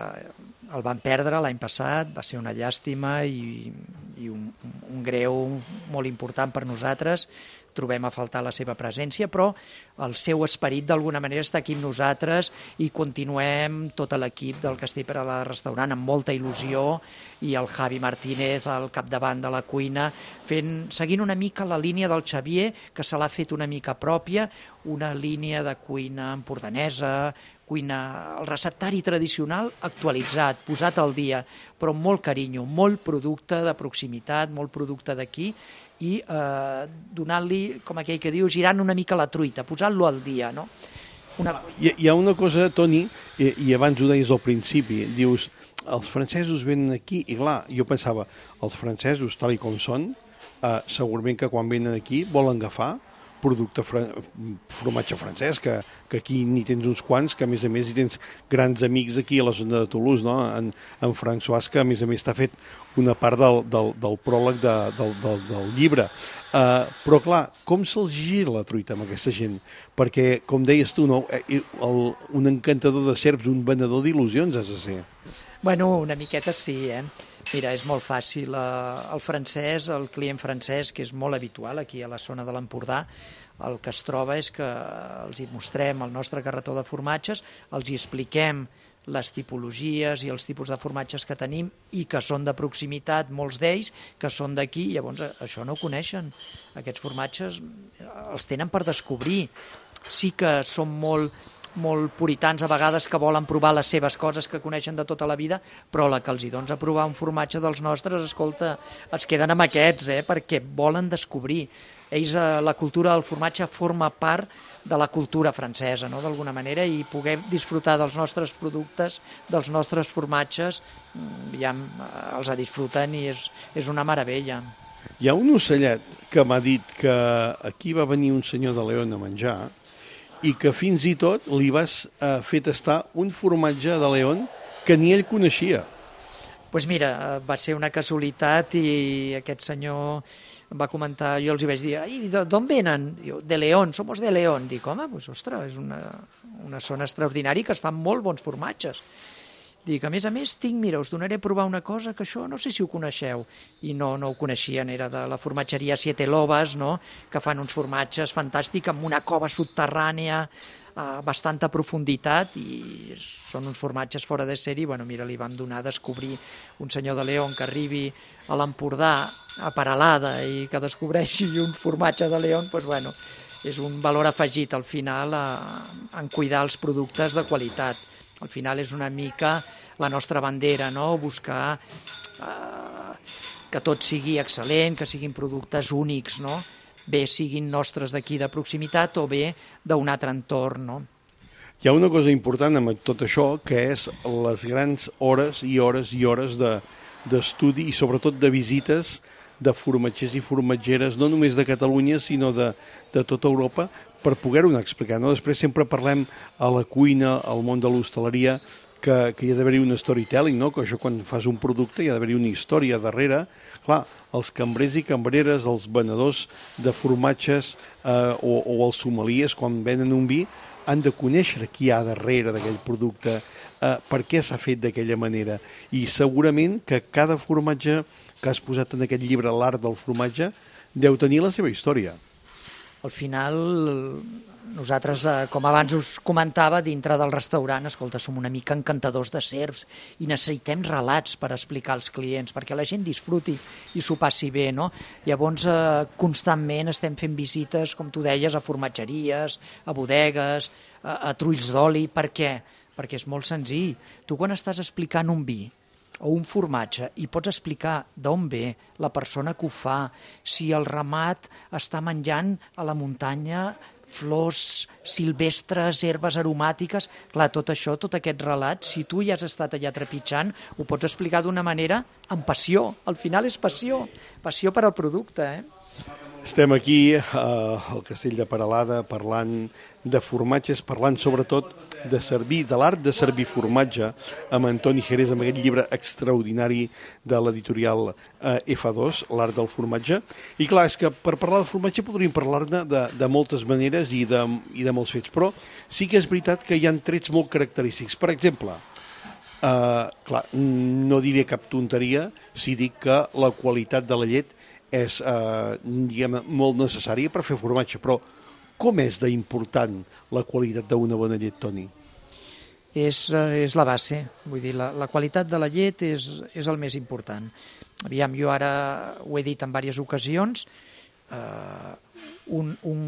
el van perdre l'any passat, va ser una llàstima i, i un, un greu molt important per nosaltres. Trobem a faltar la seva presència, però el seu esperit d'alguna manera està aquí amb nosaltres i continuem tot l'equip del Castell per a la Restaurant amb molta il·lusió i el Javi Martínez al capdavant de la cuina, fent, seguint una mica la línia del Xavier, que se l'ha fet una mica pròpia, una línia de cuina empordanesa, cuina, el receptari tradicional actualitzat, posat al dia, però amb molt carinyo, molt producte de proximitat, molt producte d'aquí, i eh, donant-li, com aquell que diu, girant una mica la truita, posant-lo al dia, no? Una... Hi, hi ha una cosa, Toni, i, i abans ho deies al principi, dius, els francesos venen aquí, i clar, jo pensava, els francesos, tal i com són, eh, segurament que quan venen aquí volen agafar producte fran... formatge francès, que, que aquí n'hi tens uns quants, que a més a més hi tens grans amics aquí a la zona de Toulouse, no? En, en François, que a més a més t'ha fet una part del, del, del pròleg de, del, del, del llibre. Uh, però clar, com se'ls gira la truita amb aquesta gent? Perquè, com deies tu, no? El, un encantador de serps, un venedor d'il·lusions has de ser. Bueno, una miqueta sí, eh? Mira, és molt fàcil. El francès, el client francès, que és molt habitual aquí a la zona de l'Empordà, el que es troba és que els hi mostrem el nostre carretó de formatges, els hi expliquem les tipologies i els tipus de formatges que tenim i que són de proximitat, molts d'ells, que són d'aquí, i llavors això no ho coneixen. Aquests formatges els tenen per descobrir. Sí que són molt... molt puritans a vegades que volen provar les seves coses que coneixen de tota la vida, però la que els hi dones a provar un formatge dels nostres, escolta, es queden amb aquests, eh, perquè volen descobrir. Ells, eh, la cultura del formatge forma part de la cultura francesa, no?, d'alguna manera, i poder disfrutar dels nostres productes, dels nostres formatges, ja els disfruten i és, és una meravella. Hi ha un ocellet que m'ha dit que aquí va venir un senyor de León a menjar i que fins i tot li vas eh, fer tastar un formatge de León que ni ell coneixia. Doncs pues mira, va ser una casualitat i aquest senyor em va comentar, jo els hi vaig dir, ai, d'on venen? Diu, de León, somos de León. Dic, home, pues, ostres, és una, una zona extraordinària que es fan molt bons formatges. Dic, a més a més, tinc, mira, us donaré a provar una cosa que això no sé si ho coneixeu. I no, no ho coneixien, era de la formatgeria Siete Lobas, no?, que fan uns formatges fantàstics amb una cova subterrània a bastanta profunditat i són uns formatges fora de sèrie. Bueno, mira, li vam donar a descobrir un senyor de León que arribi a l'Empordà a Peralada i que descobreixi un formatge de León, doncs, bueno, és un valor afegit al final a, en cuidar els productes de qualitat. Al final és una mica la nostra bandera, no?, buscar eh, que tot sigui excel·lent, que siguin productes únics, no?, bé siguin nostres d'aquí de proximitat o bé d'un altre entorn, no? Hi ha una cosa important amb tot això, que és les grans hores i hores i hores de, d'estudi i sobretot de visites de formatgers i formatgeres, no només de Catalunya, sinó de, de tota Europa, per poder-ho anar explicar, no? Després sempre parlem a la cuina, al món de l'hostaleria, que, que hi ha d'haver-hi un storytelling, no? Que això quan fas un producte hi ha d'haver-hi una història darrere. Clar, els cambrers i cambreres, els venedors de formatges eh, o, o els sommeliers, quan venen un vi, han de conèixer qui hi ha darrere d'aquell producte, eh, per què s'ha fet d'aquella manera. I segurament que cada formatge que has posat en aquest llibre, L'art del formatge, deu tenir la seva història. Al final, nosaltres, com abans us comentava, dintre del restaurant, escolta, som una mica encantadors de serps i necessitem relats per explicar als clients, perquè la gent disfruti i s'ho passi bé, no? Llavors, eh, constantment estem fent visites, com tu deies, a formatgeries, a bodegues, a, a trulls d'oli. Per què? Perquè és molt senzill. Tu quan estàs explicant un vi o un formatge i pots explicar d'on ve, la persona que ho fa, si el ramat està menjant a la muntanya flors silvestres, herbes aromàtiques, clar, tot això, tot aquest relat, si tu hi has estat allà trepitjant, ho pots explicar d'una manera amb passió. Al final és passió, passió per al producte, eh? Estem aquí eh, al Castell de Peralada parlant de formatges, parlant sobretot de servir, de l'art de servir formatge amb Antoni Jerez, amb aquest llibre extraordinari de l'editorial eh, F dos, l'art del formatge. I clar, és que per parlar de formatge podríem parlar-ne de, de moltes maneres i de, i de molts fets, però sí que és veritat que hi ha trets molt característics. Per exemple, eh, clar, no diré cap tonteria si dic que la qualitat de la llet és eh, diguem, molt necessària per fer formatge, però com és d'important la qualitat d'una bona llet, Toni? És, és la base, vull dir, la, la qualitat de la llet és, és el més important. Aviam, jo ara ho he dit en diverses ocasions, eh, un, un,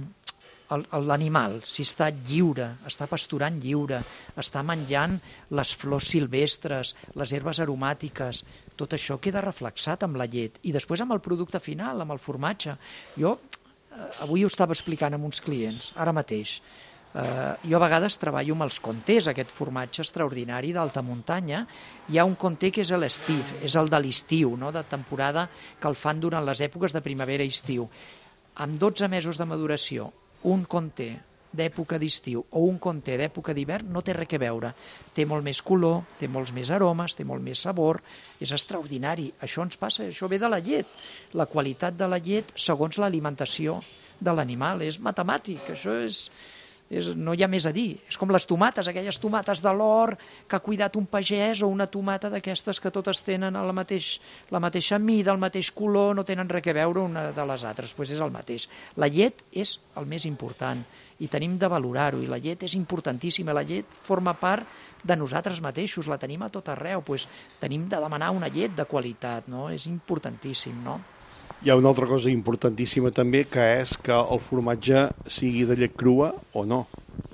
l'animal, si està lliure, està pasturant lliure, està menjant les flors silvestres, les herbes aromàtiques, tot això queda reflexat amb la llet. I després amb el producte final, amb el formatge. Jo eh, avui ho estava explicant amb uns clients, ara mateix. Eh, jo a vegades treballo amb els contés, aquest formatge extraordinari d'alta muntanya. Hi ha un conté que és l'estiu, és el de l'estiu, no? De temporada, que el fan durant les èpoques de primavera i estiu. Amb dotze mesos de maduració, un conté d'època d'estiu o un conté d'època d'hivern no té res a veure. Té molt més color, té molts més aromes, té molt més sabor, és extraordinari. Això ens passa, això ve de la llet. La qualitat de la llet segons l'alimentació de l'animal, és matemàtic, això és, és, no hi ha més a dir. És com les tomates, aquelles tomates de l'hort que ha cuidat un pagès o una tomata d'aquestes que totes tenen la, mateix, la mateixa mida, el mateix color, no tenen res a veure una de les altres, doncs és el mateix. La llet és el més important i tenim de valorar-ho, i la llet és importantíssima, la llet forma part de nosaltres mateixos, la tenim a tot arreu, doncs tenim de demanar una llet de qualitat, no? És importantíssim, no? Hi ha una altra cosa importantíssima també, que és que el formatge sigui de llet crua o no.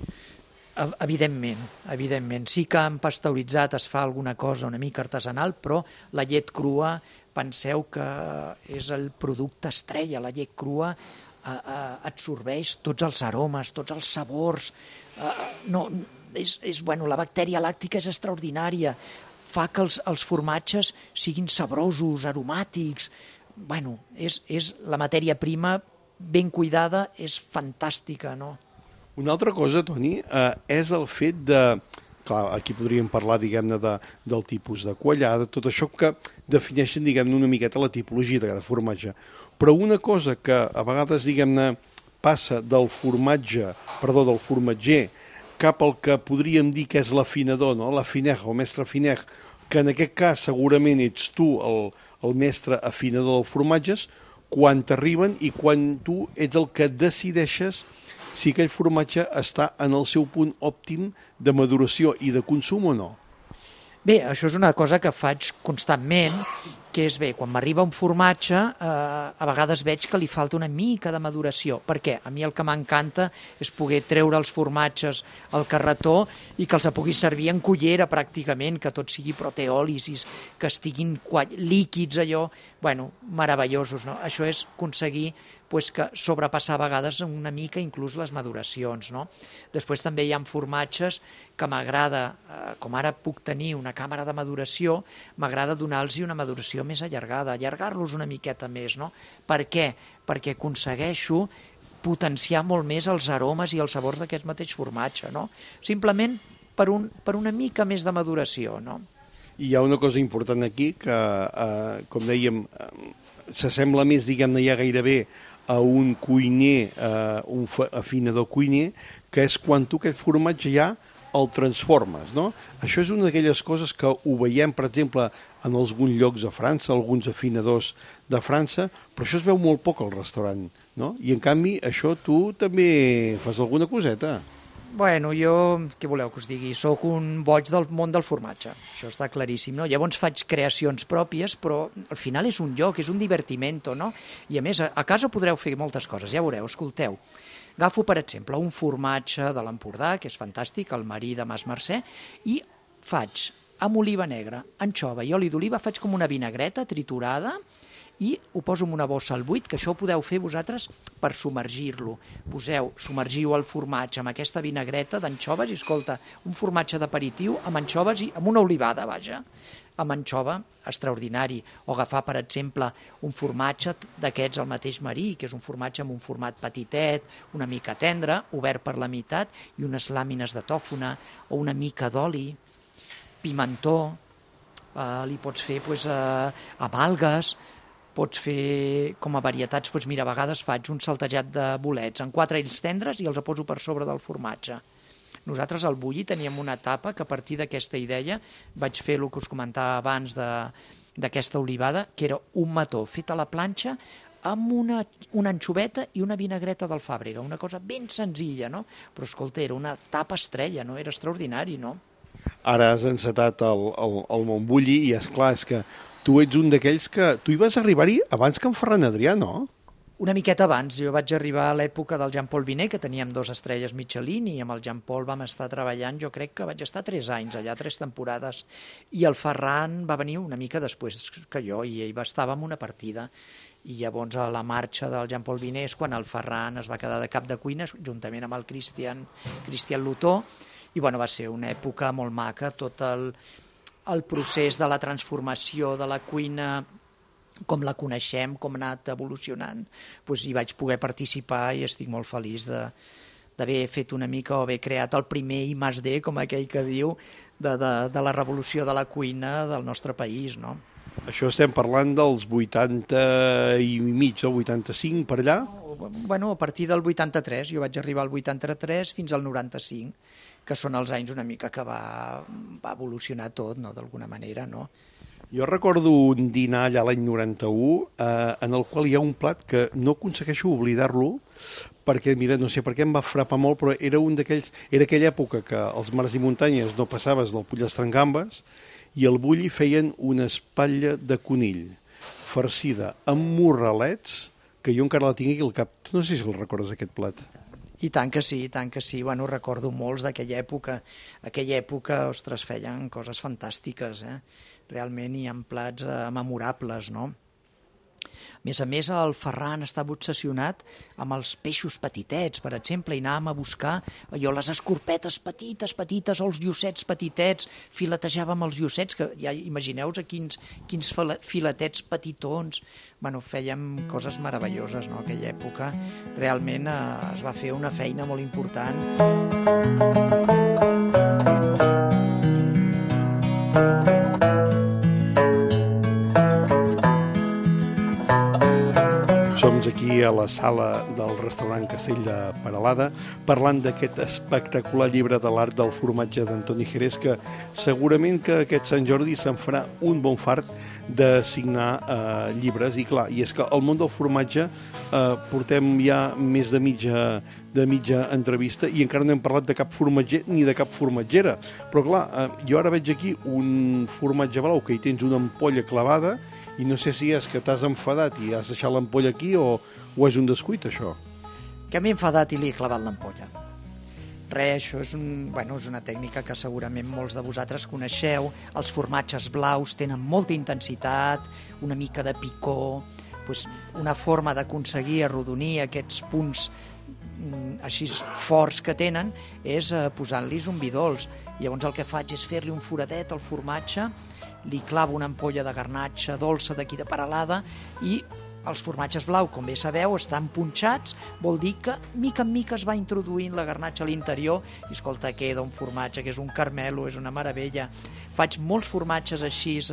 Evidentment, evidentment. Sí que en pasteuritzat es fa alguna cosa una mica artesanal, però la llet crua, penseu que és el producte estrella, la llet crua absorbeix tots els aromes, tots els sabors. No, és, és, bueno, la bactèria làctica és extraordinària, fa que els, els formatges siguin sabrosos, aromàtics. Bueno, és, és la matèria prima ben cuidada, és fantàstica, no? Una altra cosa, Toni, eh, és el fet de... clar, aquí podríem parlar, diguem-ne, de, del tipus de quallada, tot això que defineixen, diguem-ne, una miqueta la tipologia de cada formatge. Però una cosa que a vegades, diguem-ne, passa del formatge, perdó, del formatger, cap al que podríem dir que és l'afinador, no? L'afinej, el mestre afinej, que en aquest cas segurament ets tu el, el mestre afinador dels formatges, quan t'arriben i quan tu ets el que decideixes si aquell formatge està en el seu punt òptim de maduració i de consum o no. Bé, això és una cosa que faig constantment, que és bé, quan m'arriba un formatge, eh, a vegades veig que li falta una mica de maduració. Per què? A mi el que m'encanta és poder treure els formatges al carretó i que els pugui servir en cullera pràcticament, que tot sigui proteòlisis, que estiguin líquids allò, bueno, meravellosos, no? Això és aconseguir pues, que sobrepassar a vegades una mica inclús les maduracions, no? Després també hi ha formatges que m'agrada, eh, com ara puc tenir una càmera de maduració, m'agrada donar-los una maduració més allargada, allargar-los una miqueta més, no? Per què? Perquè aconsegueixo potenciar molt més els aromes i els sabors d'aquest mateix formatge, no? Simplement per, un, per una mica més de maduració, no? I hi ha una cosa important aquí que, eh, com dèiem, eh, s'assembla més, diguem-ne, ja gairebé a un cuiner, eh, un afinador cuiner, que és quan tu aquest formatge ja el transformes, no? Això és una d'aquelles coses que ho veiem, per exemple, en alguns llocs de França, alguns afinadors de França, però això es veu molt poc al restaurant, no? I en canvi, això tu també fas alguna coseta. Bueno, jo, què voleu que us digui? Soc un boig del món del formatge, això està claríssim, no? Llavors faig creacions pròpies, però al final és un joc, és un divertimento, no? I a més, a, a casa podreu fer moltes coses, ja veureu, escolteu. Agafo, per exemple, un formatge de l'Empordà, que és fantàstic, el Marí de Mas Mercè, i faig amb oliva negra, anxova i oli d'oliva, faig com una vinagreta triturada, i ho poso en una bossa al buit, que això ho podeu fer vosaltres per submergir-lo. Poseu, submergiu el formatge amb aquesta vinagreta d'anxoves i, escolta, un formatge d'aperitiu amb anxoves i amb una olivada, vaja, amb anxova, extraordinari. O agafar, per exemple, un formatge d'aquests al mateix Marí, que és un formatge amb un format petitet, una mica tendre, obert per la meitat, i unes làmines de tòfona, o una mica d'oli, pimentó, eh, li pots fer pues, eh, amb algues, pots fer com a varietats, doncs mira, a vegades faig un saltejat de bolets en quatre ells tendres i els poso per sobre del formatge. Nosaltres al Bulli teníem una etapa que a partir d'aquesta idea vaig fer el que us comentava abans d'aquesta olivada, que era un mató fet a la planxa amb una, una anxoveta i una vinagreta d'alfàbrega, una cosa ben senzilla, no? Però escolta, era una tapa estrella, no? Era extraordinari, no? Ara has encetat el, el, el Montbulli i és clar, és que tu ets un d'aquells que... Tu hi vas arribar-hi abans que en Ferran Adrià, no? Una miqueta abans. Jo vaig arribar a l'època del Jean-Paul Vinet, que teníem dos estrelles Michelin, i amb el Jean-Paul vam estar treballant, jo crec que vaig estar tres anys allà, tres temporades. I el Ferran va venir una mica després que jo, i ell estava en una partida. I llavors a la marxa del Jean-Paul Vinet és quan el Ferran es va quedar de cap de cuina, juntament amb el Cristian, Cristian Lutó, i bueno, va ser una època molt maca, tot el... el procés de la transformació de la cuina, com la coneixem, com ha anat evolucionant, doncs hi vaig poder participar i estic molt feliç d'haver fet una mica o haver creat el primer I més D, com aquell que diu, de, de, de la revolució de la cuina del nostre país, no? Això estem parlant dels vuitanta i mig, o vuitanta-cinc, per allà? Bueno, a partir del vuitanta-tres, jo vaig arribar al vuitanta-tres fins al noranta-cinc, que són els anys una mica que va, va evolucionar tot, no?, d'alguna manera, no? Jo recordo un dinar allà l'any noranta-u eh, en el qual hi ha un plat que no aconsegueixo oblidar-lo perquè, mira, no sé per què em va frapar molt, però era un d'aquells... Era aquella època que als mars i muntanyes no passaves del pollastre amb gambes i al Bulli feien una espatlla de conill farcida amb morralets que jo encara la tinc aquí al cap. Tu no sé si el recordes, aquest plat. I tant que sí, i tant que sí. Bueno, recordo molts d'aquella època. Aquella època, ostres, feien coses fantàstiques, eh? Realment hi ha plats eh, memorables, no? A més a més, el Ferran estava obsessionat amb els peixos petitets, per exemple, i anàvem a buscar allò, les escorpetes petites, petites, o els llossets petitets, filetejàvem els llossets, que ja imagineu-vos quins, quins filetets petitons. Bueno, fèiem coses meravelloses, no?, aquella època. Realment eh, es va fer una feina molt important. Som aquí a la sala del restaurant Castell de Peralada parlant d'aquest espectacular llibre de l'art del formatge d'Antoni Jerez, que segurament que aquest Sant Jordi se'n farà un bon fart de signar eh, llibres. I clar, i és que al món del formatge eh, portem ja més de mitja, de mitja entrevista i encara no hem parlat de cap formatger ni de cap formatgera. Però clar, eh, jo ara veig aquí un formatge blau que hi tens una ampolla clavada i no sé si és que t'has enfadat i has deixat l'ampolla aquí o, o és un descuit, això. Que m'he enfadat i li he clavat l'ampolla. Res, això és, un, bueno, és una tècnica que segurament molts de vosaltres coneixeu. Els formatges blaus tenen molta intensitat, una mica de picor, doncs una forma d'aconseguir arrodonir aquests punts així forts que tenen és eh, posant-los un vi dolç. Llavors el que faig és fer-li un foradet al formatge, li clavo una ampolla de garnatxa dolça d'aquí de Peralada i els formatges blau, com bé sabeu, estan punxats, vol dir que mica en mica es va introduint la garnatxa a l'interior i escolta, queda un formatge que és un carmelo, és una meravella. Faig molts formatges així eh,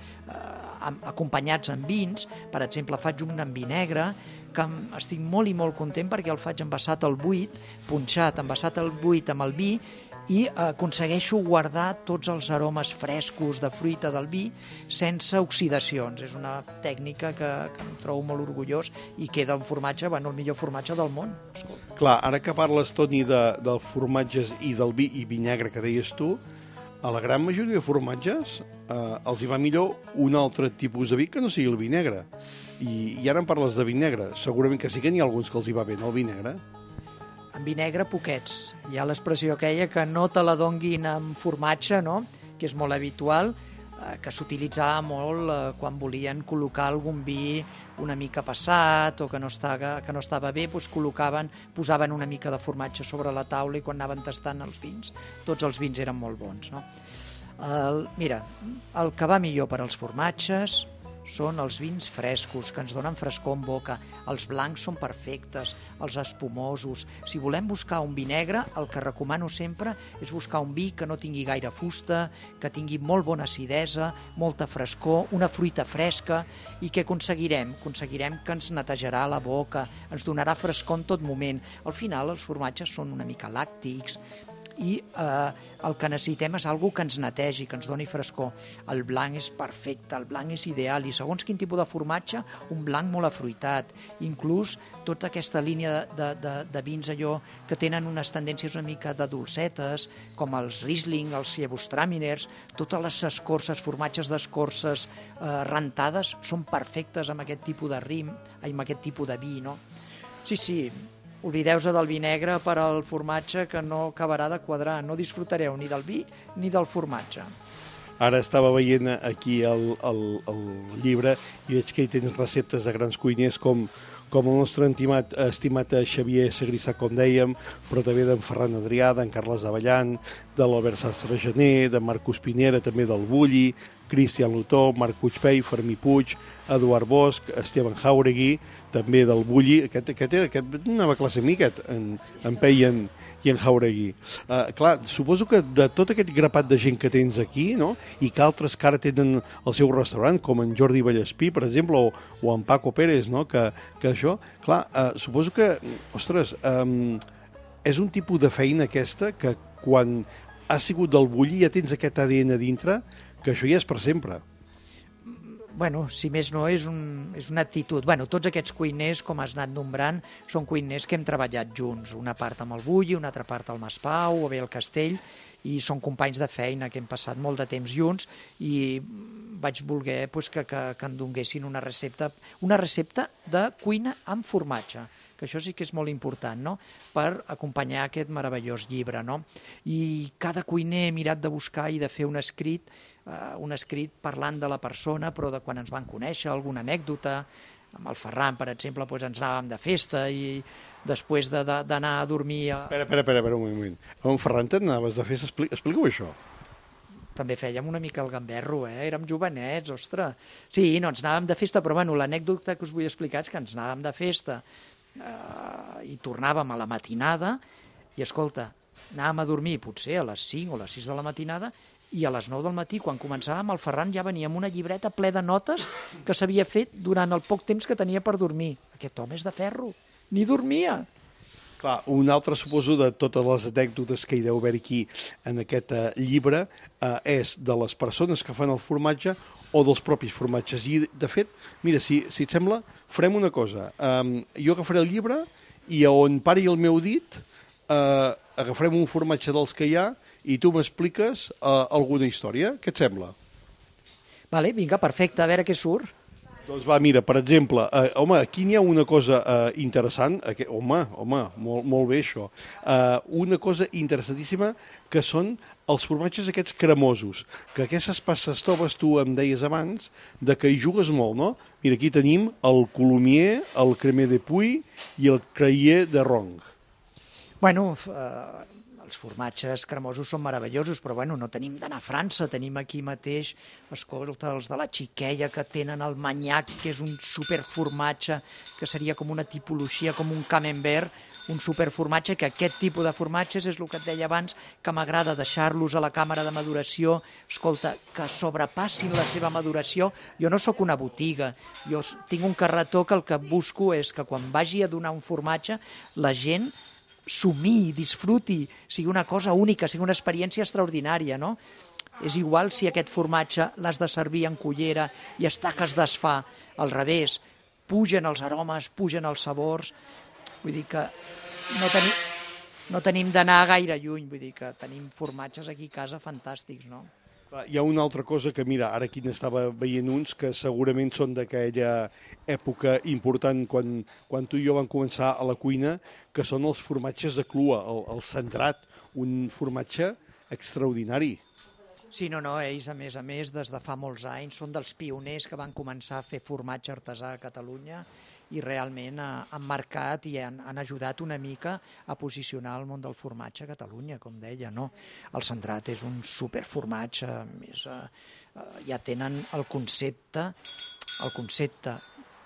eh, acompanyats amb vins, per exemple faig un amb vi negre, que estic molt i molt content perquè el faig envasat al buit, punxat, envasat al buit amb el vi, i aconsegueixo guardar tots els aromes frescos de fruita del vi sense oxidacions. És una tècnica que, que em trobo molt orgullós i queda un formatge, bueno, el millor formatge del món. Escolta. Clar, ara que parles, Toni, de, dels formatges i del vi i vi negre que deies tu, a la gran majoria de formatges eh, els hi va millor un altre tipus de vi que no sigui el vi negre. I, i ara em parles de vi negre. Segurament que sí que n'hi ha alguns que els hi va bé, no, el vi negre? En vi negre, poquets. Hi ha l'expressió aquella que no te la donguin amb formatge, no? Que és molt habitual, eh, que s'utilitzava molt eh, quan volien col·locar algun vi una mica passat o que no estava, que no estava bé, doncs col·locaven, posaven una mica de formatge sobre la taula i quan anaven tastant els vins, tots els vins eren molt bons, no? El, mira, el que va millor per als formatges són els vins frescos, que ens donen frescor en boca. Els blancs són perfectes, els espumosos. Si volem buscar un vi negre, el que recomano sempre és buscar un vi que no tingui gaire fusta, que tingui molt bona acidesa, molta frescor, una fruita fresca, i què aconseguirem? Aconseguirem que ens netejarà la boca, ens donarà frescor en tot moment. Al final, els formatges són una mica làctics, i eh, el que necessitem és algo que ens netegi, que ens doni frescor. El blanc és perfecte, el blanc és ideal, i segons quin tipus de formatge, un blanc molt afruitat. Inclús tota aquesta línia de, de, de vins allò que tenen unes tendències una mica de dolcetes, com els Riesling, els Gewürztraminers, totes les escorces, formatges d'escorces eh, rentades, són perfectes amb aquest tipus de rim, amb aquest tipus de vi, no? Sí, sí, oblideu-se del vi negre per al formatge, que no acabarà de quadrar. No disfrutareu ni del vi ni del formatge. Ara estava veient aquí el, el, el llibre i veig que hi tens receptes de grans cuiners com, com el nostre estimat, estimat Xavier Sagristà, com dèiem, però també d'en Ferran Adrià, d'en Carles Avellan, de l'Albert Sastre Gené, de Marcos Pinera, també del Bulli, Cristian Lutó, Marc Puigpey, Fermí Puig, Eduard Bosch, Esteban Jauregui, també del Bulli. Aquest, aquest, era, aquest anava a classe amb mi, aquest, en, en Pei i en, i en Jauregui. Uh, clar, suposo que de tot aquest grapat de gent que tens aquí, no?, i que altres que ara tenen el seu restaurant, com en Jordi Vallespí, per exemple, o, o en Paco Pérez, no?, que, que això, clar, uh, suposo que, ostres, um, és un tipus de feina aquesta que quan has sigut del Bulli ja tens aquest A D N dintre, que això ja és per sempre. Bueno, si més no, és, un, és una actitud. Bueno, tots aquests cuiners, com has anat nombrant, són cuiners que hem treballat junts. Una part amb el Bulli, una altra part al Maspau o bé al Castell, i són companys de feina que hem passat molt de temps junts i vaig voler pues, que, que, que em donguessin una recepta, una recepta de cuina amb formatge, que això sí que és molt important, no?, per acompanyar aquest meravellós llibre, no? I cada cuiner he mirat de buscar i de fer un escrit, uh, un escrit parlant de la persona, però de quan ens van conèixer, alguna anècdota. Amb el Ferran, per exemple, doncs ens anàvem de festa i després d'anar de, de, a dormir... A... Espera, espera, espera, espera un moment. Amb Ferran t'anaves de festa? Expli Explica-ho, això. També fèiem una mica el gamberro, eh? Érem jovenets, ostres. Sí, no, ens anàvem de festa, però bueno, l'anècdota que us vull explicar és que ens anàvem de festa Uh, i tornàvem a la matinada i, escolta, anàvem a dormir potser a les cinc o les sis de la matinada I a les nou del matí, quan començàvem, el Ferran ja venia amb una llibreta ple de notes que s'havia fet durant el poc temps que tenia per dormir. Aquest home és de ferro, ni dormia. Clar, un altre, suposo, de totes les anècdotes que hi deu haver aquí en aquest uh, llibre uh, és de les persones que fan el formatge o dels propis formatges. I, de fet, mira, si, si et sembla, farem una cosa. Um, jo agafaré el llibre i on pari el meu dit uh, agafarem un formatge dels que hi ha i tu m'expliques uh, alguna història. Què et sembla? Vale, vinga, perfecte, a veure què surt. Doncs va, mira, per exemple, uh, home, aquí n'hi ha una cosa uh, interessant, Aqu home, home, molt, molt bé això, uh, una cosa interessantíssima que són els formatges aquests cremosos, que aquestes pastes toves tu em deies abans, de que hi jugues molt, no? Mira, aquí tenim el Coulommiers, el Cremé de Puy i el Craier de Rong. Bueno, eh, els formatges cremosos són meravellosos, però bueno, no tenim d'anar a França, tenim aquí mateix, escolta, els de la Xiqueia que tenen el Magnac, que és un superformatge, que seria com una tipologia, com un camembert, un superformatge, que aquest tipus de formatges és el que et deia abans, que m'agrada deixar-los a la càmera de maduració, escolta, que sobrepassin la seva maduració. Jo no sóc una botiga, jo tinc un carretó que el que busco és que quan vagi a donar un formatge, la gent sumir, disfruti, sigui una cosa única, sigui una experiència extraordinària, no? És igual si aquest formatge l'has de servir en cullera i està que es desfà, al revés, pugen els aromes, pugen els sabors, vull dir que no tenim, no tenim d'anar gaire lluny, vull dir que tenim formatges aquí a casa fantàstics, no? Hi ha una altra cosa que, mira, ara aquí n'estava veient uns que segurament són d'aquella època important quan, quan tu i jo vam començar a la cuina, que són els formatges de Clua, el, el centrat, un formatge extraordinari. Sí, no, no, ells, a més a més, des de fa molts anys, són dels pioners que van començar a fer formatge artesà a Catalunya i realment han marcat i han, han ajudat una mica a posicionar el món del formatge a Catalunya, com deia, no? El centrat és un superformatge, més, eh, ja tenen el concepte, el concepte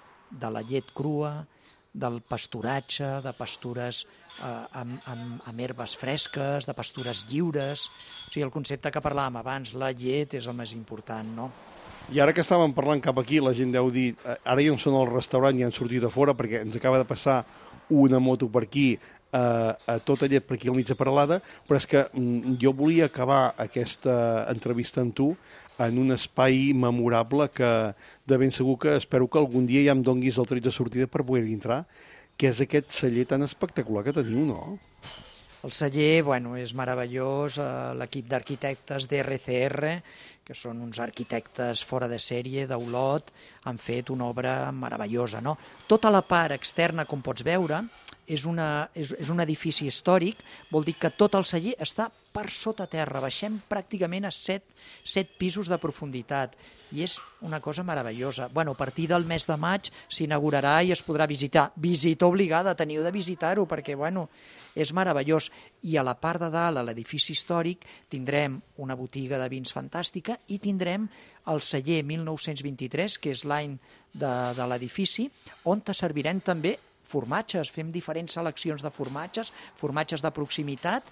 de la llet crua, del pasturatge, de pastures eh, amb, amb, amb herbes fresques, de pastures lliures, o sigui, el concepte que parlàvem abans, la llet és el més important, no? I ara que estàvem parlant cap aquí, la gent deu dir, ara ja no són al restaurant i han sortit a fora perquè ens acaba de passar una moto per aquí, eh, a tota llet per aquí al mig de Peralada, però és que mm, jo volia acabar aquesta entrevista amb tu en un espai memorable que de ben segur que espero que algun dia ja em donguis el tret de sortida per poder-hi entrar, que és aquest celler tan espectacular que teniu, no? El celler, bueno, és meravellós, eh, l'equip d'arquitectes d'R C R, que són uns arquitectes fora de sèrie, d'Olot, han fet una obra meravellosa, no? Tota la part externa, com pots veure, és, una, és, és un edifici històric, vol dir que tot el celler està per sota terra, baixem pràcticament a set, set pisos de profunditat, i és una cosa meravellosa. Bueno, a partir del mes de maig s'inaugurarà i es podrà visitar. Visita obligada, teniu de visitar-ho, perquè, bueno, és meravellós. I a la part de dalt, a l'edifici històric, tindrem una botiga de vins fantàstica i tindrem el celler mil nou-cents vint-i-tres, que és l'any de, de l'edifici, on te servirem també formatges. Fem diferents seleccions de formatges, formatges de proximitat,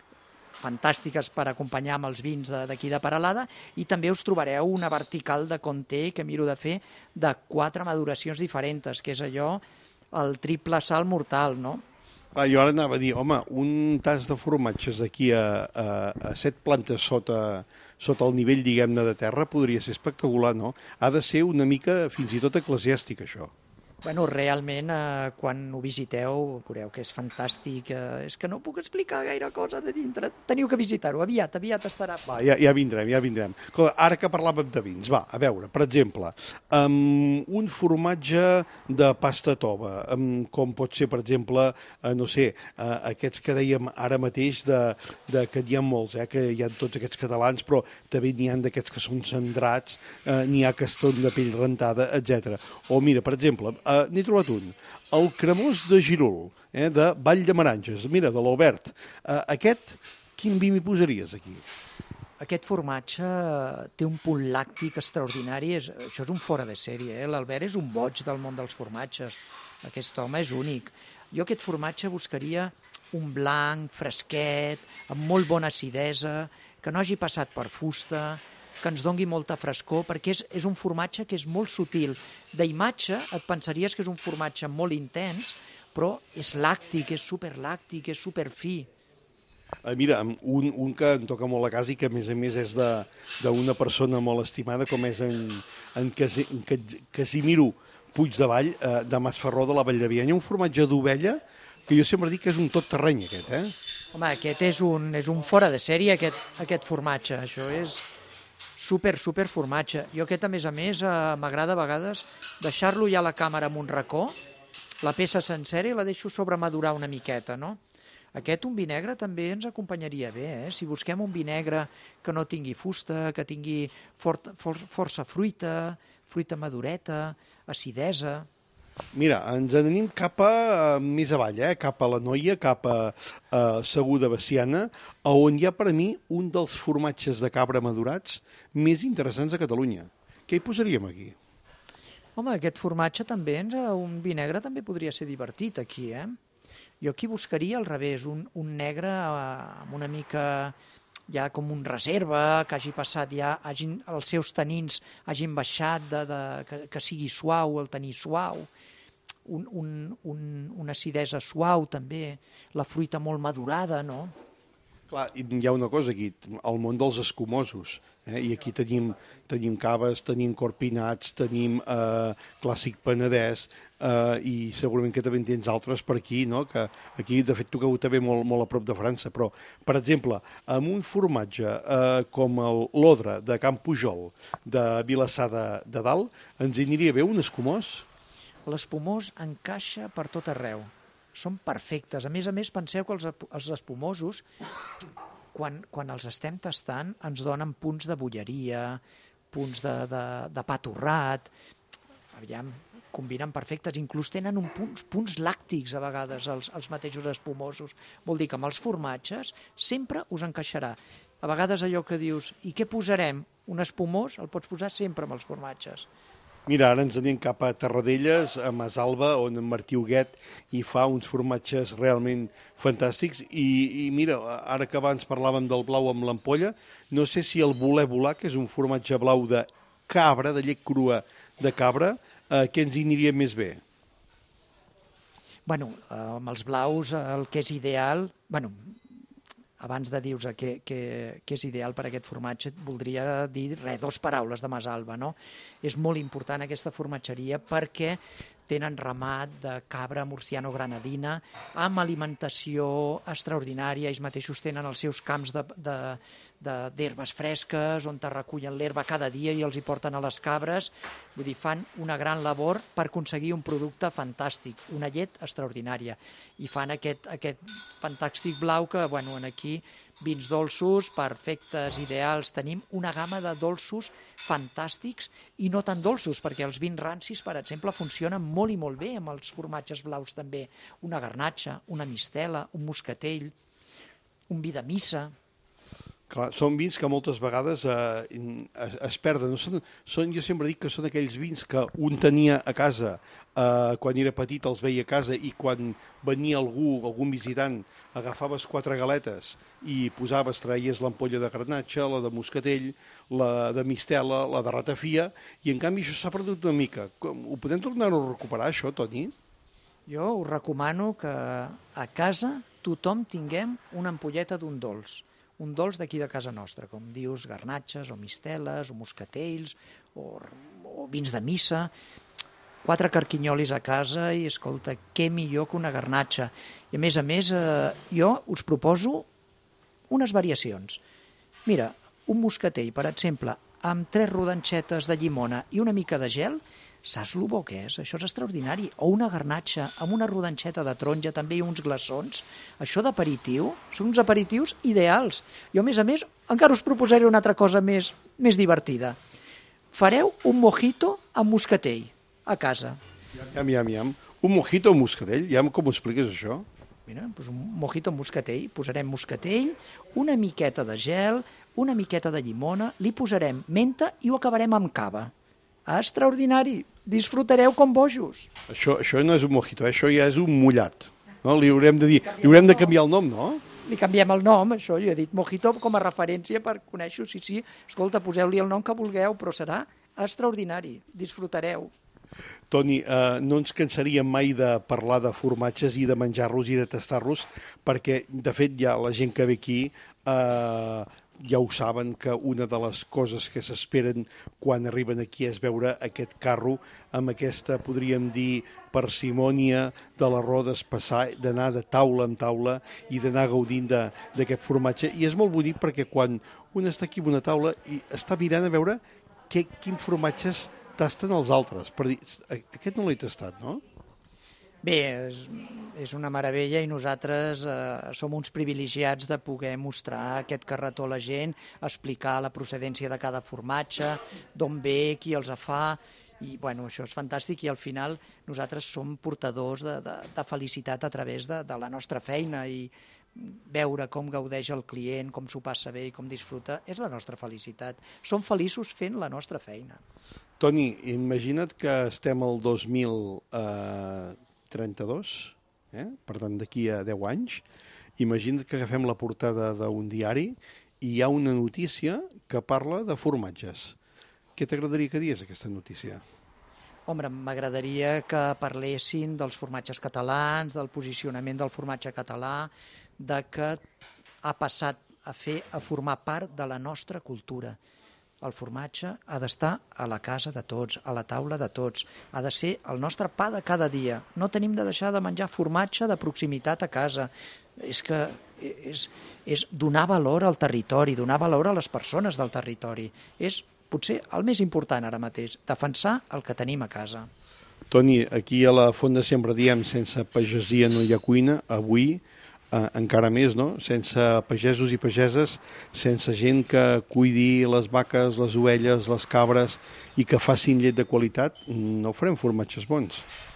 fantàstiques per acompanyar amb els vins d'aquí de, de Peralada, i també us trobareu una vertical de Conté que miro de fer de quatre maduracions diferents, que és allò, el triple salt mortal, no? Ah, jo ara anava a dir, home, un tas de formatges aquí a, a, a set plantes sota, sota el nivell, diguem-ne, de terra podria ser espectacular, no? Ha de ser una mica fins i tot eclesiàstic, això. Bueno, realment, eh, quan ho visiteu, veureu que és fantàstic. Eh, és que no puc explicar gaire cosa de dintre. Teniu que visitar-ho, aviat, aviat estarà. Va, ja, ja vindrem, ja vindrem. Ara que parlàvem de vins, va, a veure, per exemple, um, un formatge de pasta tova, um, com pot ser, per exemple, uh, no sé, uh, aquests que dèiem ara mateix, de, de, que n'hi ha molts, eh, que hi ha tots aquests catalans, però també n'hi ha d'aquests que són centrats, uh, n'hi ha que són de pell rentada, etcètera. O mira, per exemple, Uh, n'he trobat un, el cremós de Girol, eh, de Vall de Meranges, mira, de l'Albert. Uh, aquest, quin vi m'hi posaries aquí? Aquest formatge té un punt làctic extraordinari, és, això és un fora de sèrie, eh? L'Albert és un boig del món dels formatges, aquest home és únic. Jo aquest formatge buscaria un blanc, fresquet, amb molt bona acidesa, que no hagi passat per fusta, que ens dongui molta frescor, perquè és, és un formatge que és molt sutil. D'imatge et pensaries que és un formatge molt intens, però és làctic, és superlàctic, és superfi. Uh, mira, un, un que em toca molt a casa i que a més a més és d'una persona molt estimada com és en, en, Casi, en Casimiro Puigdevall, uh, de Masferró de la Vall de Bianya, un formatge d'ovella que jo sempre dic que és un tot terreny aquest, eh? Home, aquest és un, és un fora de sèrie, aquest, aquest formatge, això és super, super formatge. Jo aquest, a més a més, eh, m'agrada a vegades deixar-lo ja a la càmera amb un racó, la peça sencera i la deixo sobremadurar una miqueta, no? Aquest, un vi negre, també ens acompanyaria bé, eh? Si busquem un vi negre que no tingui fusta, que tingui fort, for, força fruita, fruita madureta, acidesa... Mira, ens anem cap a uh, més avall, eh? Cap a la Noia, cap a uh, Segur de Veciana, on hi ha per a mi un dels formatges de cabra madurats més interessants a Catalunya. Què hi posaríem aquí? Home, aquest formatge també, ens, un vi negre també podria ser divertit aquí, eh? Jo aquí buscaria al revés, un, un negre amb una mica ja com un reserva, que hagi passat ja, hagin, els seus tanins hagin baixat, de, de, que, que sigui suau, el taní suau, un, un, un, una acidesa suau també, la fruita molt madurada, no? Clar, hi ha una cosa aquí, el món dels escumosos, eh? I aquí tenim, tenim caves, tenim corpinats, tenim eh, clàssic penedès, eh, i segurament que també en tens altres per aquí, no? Que aquí, de fet, toqueu també molt, molt a prop de França, però, per exemple, amb un formatge eh, com l'Odre de Can Pujol, de Vilassar de, de Dalt, ens hi aniria bé un escumós? L'espumós encaixa per tot arreu. Són perfectes. A més a més, penseu que els, els espumosos, quan, quan els estem tastant, ens donen punts de bulleria, punts de, de, de pa torrat, aviam, combinen perfectes, inclús tenen un punts, punts làctics a vegades els, els mateixos espumosos. Vol dir que amb els formatges sempre us encaixarà. A vegades allò que dius, i què posarem? Un espumós el pots posar sempre amb els formatges. Mira, ara ens anem cap a Terradelles, a Masalba, on en Martí Huguet hi fa uns formatges realment fantàstics. I, i mira, ara que abans parlàvem del blau amb l'ampolla, no sé si el voler volar, que és un formatge blau de cabra, de llet crua de cabra, eh, què ens hi aniria més bé? Bueno, eh, amb els blaus el que és ideal... Bueno, abans de dir-vos que, que, que és ideal per a aquest formatge, voldria dir res, dos paraules de Masalba, no? És molt important aquesta formatgeria perquè tenen ramat de cabra murciano granadina amb alimentació extraordinària. Ells mateixos tenen els seus camps de, de, de, d'herbes fresques on te recullen l'herba cada dia i els hi porten a les cabres. Vull dir, fan una gran labor per aconseguir un producte fantàstic, una llet extraordinària. I fan aquest, aquest fantàstic blau que, bueno, aquí vins dolços, perfectes, ideals. Tenim una gamma de dolços fantàstics i no tan dolços, perquè els vins rancis, per exemple, funcionen molt i molt bé amb els formatges blaus també. Una garnatxa, una mistela, un moscatell, un vi de missa... Clar, són vins que moltes vegades eh, es, es perden. Són, són, jo sempre dic que són aquells vins que un tenia a casa eh, quan era petit, els veia a casa, i quan venia algú, algun visitant, agafaves quatre galetes i posaves, traies l'ampolla de garnatxa, la de moscatell, la de mistela, la de ratafia, i en canvi això s'ha perdut una mica. Ho podem tornar a recuperar, això, Toni? Jo us recomano que a casa tothom tinguem una ampolleta d'un dolç. Un dolç d'aquí de casa nostra, com dius, garnatxes o misteles o moscatells o, o vins de missa, quatre carquinyolis a casa i, escolta, què millor que una garnatxa. I a més a més, eh, jo us proposo unes variacions. Mira, un moscatell, per exemple, amb tres rodanxetes de llimona i una mica de gel, saps el bo que és? Això és extraordinari. O una garnatxa amb una rodanxeta de taronja, també i uns glaçons. Això d'aperitiu, són uns aperitius ideals. Jo, a més a més, encara us proposaré una altra cosa més, més divertida. Fareu un mojito amb moscatell a casa. Iam, iam, iam. Un mojito amb moscatell? Iam, com ho expliques, això? Mira, doncs un mojito amb moscatell. Posarem moscatell, una miqueta de gel, una miqueta de llimona, li posarem menta i ho acabarem amb cava. Extraordinari, disfrutareu com bojos. Això, això no és un mojito, eh? Això ja és un mullat. No? Li haurem de dir, li haurem de canviar el nom, no? li canviem el nom, això, jo he dit Mojito com a referència per conèixer-ho, sí, sí, escolta, poseu-li el nom que vulgueu, però serà extraordinari, disfrutareu. Toni, eh, no ens cansaríem mai de parlar de formatges i de menjar-los i de tastar-los, perquè, de fet, ja la gent que ve aquí eh, ja ho saben, que una de les coses que s'esperen quan arriben aquí és veure aquest carro amb aquesta, podríem dir, parsimònia de les rodes passar, d'anar de taula en taula i d'anar gaudint d'aquest formatge. I és molt bonic perquè quan un està aquí en una taula i està mirant a veure que, quins formatges tasten els altres. Per dir, aquest no l'he tastat, no? Bé, és, és una meravella i nosaltres eh, som uns privilegiats de poder mostrar aquest carretó a la gent, explicar la procedència de cada formatge, d'on ve, qui els fa, i bueno, això és fantàstic i al final nosaltres som portadors de, de, de felicitat a través de, de la nostra feina i veure com gaudeix el client, com s'ho passa bé i com disfruta, és la nostra felicitat. Som feliços fent la nostra feina. Toni, imagina't que estem al dos mil trenta-dos, eh? Per tant, d'aquí a deu anys. Imagina't que agafem la portada d'un diari i hi ha una notícia que parla de formatges. Què t'agradaria que digués aquesta notícia? Home, m'agradaria que parlessin dels formatges catalans, del posicionament del formatge català, de que ha passat a fer, a formar part de la nostra cultura. El formatge ha d'estar a la casa de tots, a la taula de tots. Ha de ser el nostre pa de cada dia. No tenim de deixar de menjar formatge de proximitat a casa. És que és, és donar valor al territori, donar valor a les persones del territori. És potser el més important ara mateix, defensar el que tenim a casa. Toni, aquí a la Fonda sempre diem sense pagesia no hi ha cuina. Avui Eh, encara més, no? Sense pagesos i pageses, sense gent que cuidi les vaques, les ovelles, les cabres i que facin llet de qualitat, no farem formatges bons.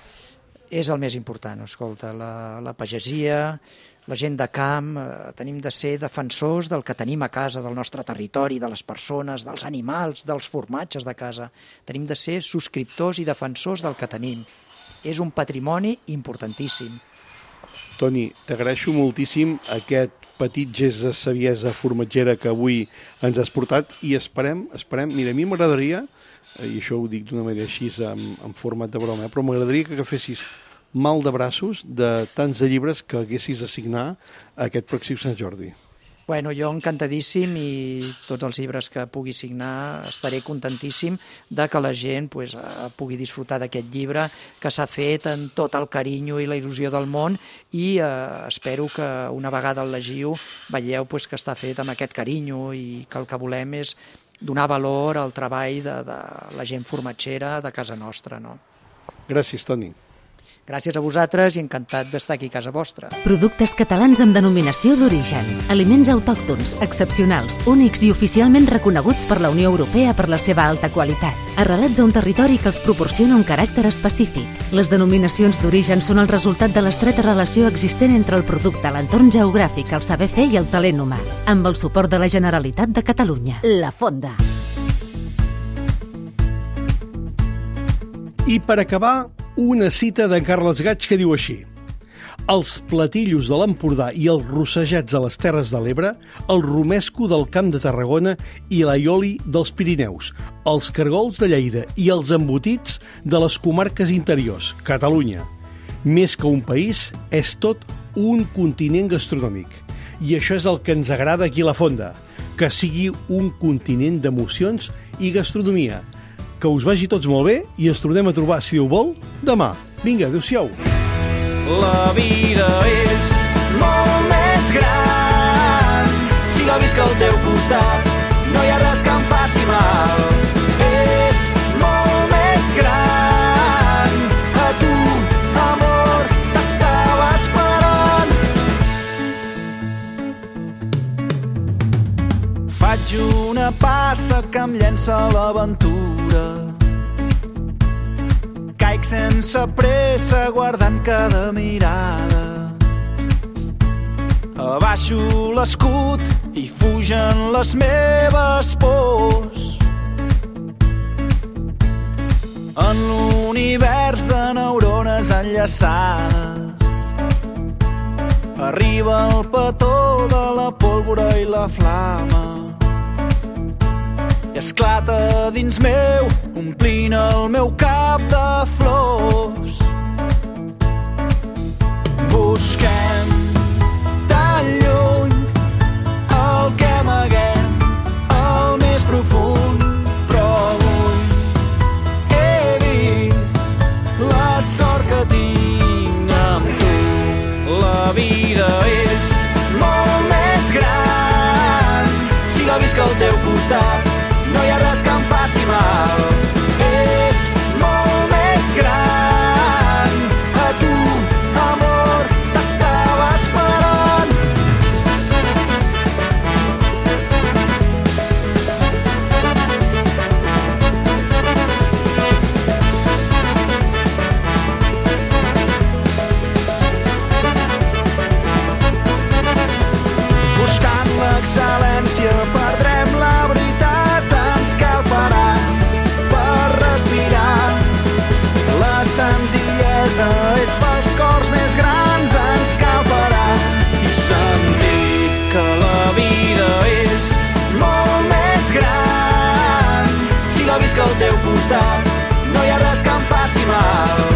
És el més important, escolta, la, la pagesia, la gent de camp, eh, tenim de ser defensors del que tenim a casa, del nostre territori, de les persones, dels animals, dels formatges de casa. Tenim de ser subscriptors i defensors del que tenim. És un patrimoni importantíssim. Toni, t'agraeixo moltíssim aquest petit gest de saviesa formatgera que avui ens has portat i esperem, esperem, mira, a mi m'agradaria, i això ho dic d'una manera així en, en format de broma, però m'agradaria que agafessis mal de braços de tants de llibres que haguessis de signar aquest pròxim Sant Jordi. Bueno, jo encantadíssim i tots els llibres que pugui signar estaré contentíssim de que la gent pues, pugui disfrutar d'aquest llibre que s'ha fet amb tot el carinyo i la il·lusió del món i eh, espero que una vegada el llegiu veieu pues, que està fet amb aquest carinyo i que el que volem és donar valor al treball de, de la gent formatgera de casa nostra. No? Gràcies, Toni. Gràcies a vosaltres i encantat d'estar aquí a casa vostra. Productes catalans amb denominació d'origen. Aliments autòctons, excepcionals, únics i oficialment reconeguts per la Unió Europea per la seva alta qualitat. Arrelats a un territori que els proporciona un caràcter específic. Les denominacions d'origen són el resultat de l'estreta relació existent entre el producte, l'entorn geogràfic, el saber fer i el talent humà. Amb el suport de la Generalitat de Catalunya. La Fonda. I per acabar, una cita d'en Carles Gaig que diu així: els platillos de l'Empordà i els rossejats a les Terres de l'Ebre, el romesco del Camp de Tarragona i l'aioli dels Pirineus, els cargols de Lleida i els embotits de les comarques interiors, Catalunya. Més que un país, és tot un continent gastronòmic. I això és el que ens agrada aquí a la Fonda, que sigui un continent d'emocions i gastronomia. Que us vagi tots molt bé i ens tornem a trobar, si Déu vol, demà. Vinga, adéu-siau. La vida és molt més gran si la visc al teu costat. No hi ha res que em faci mal. És molt més gran. A tu, amor, t'estava esperant. Faig una passa que em llença a l'aventura. Caic sense pressa guardant cada mirada. Abaixo l'escut i fugen les meves pors. En l'univers de neurones enllaçades arriba el petó de la pólvora i la flama i esclata dins meu, omplint el meu cap de flors. Busquem tan lluny el que amaguem al més profund, però avui he vist la sort que tinc amb tu. La vida és molt més gran si la visc al teu costat. No hi ha res que em faci mal. És molt més gran. A tu, amor, t'estava esperant. Buscant l'excel·lència perdrem la veritat. Senzillesa és pels cors més grans, ens cal parar i sentir que la vida és molt més gran. Si la visc al teu costat, no hi ha res que em faci mal.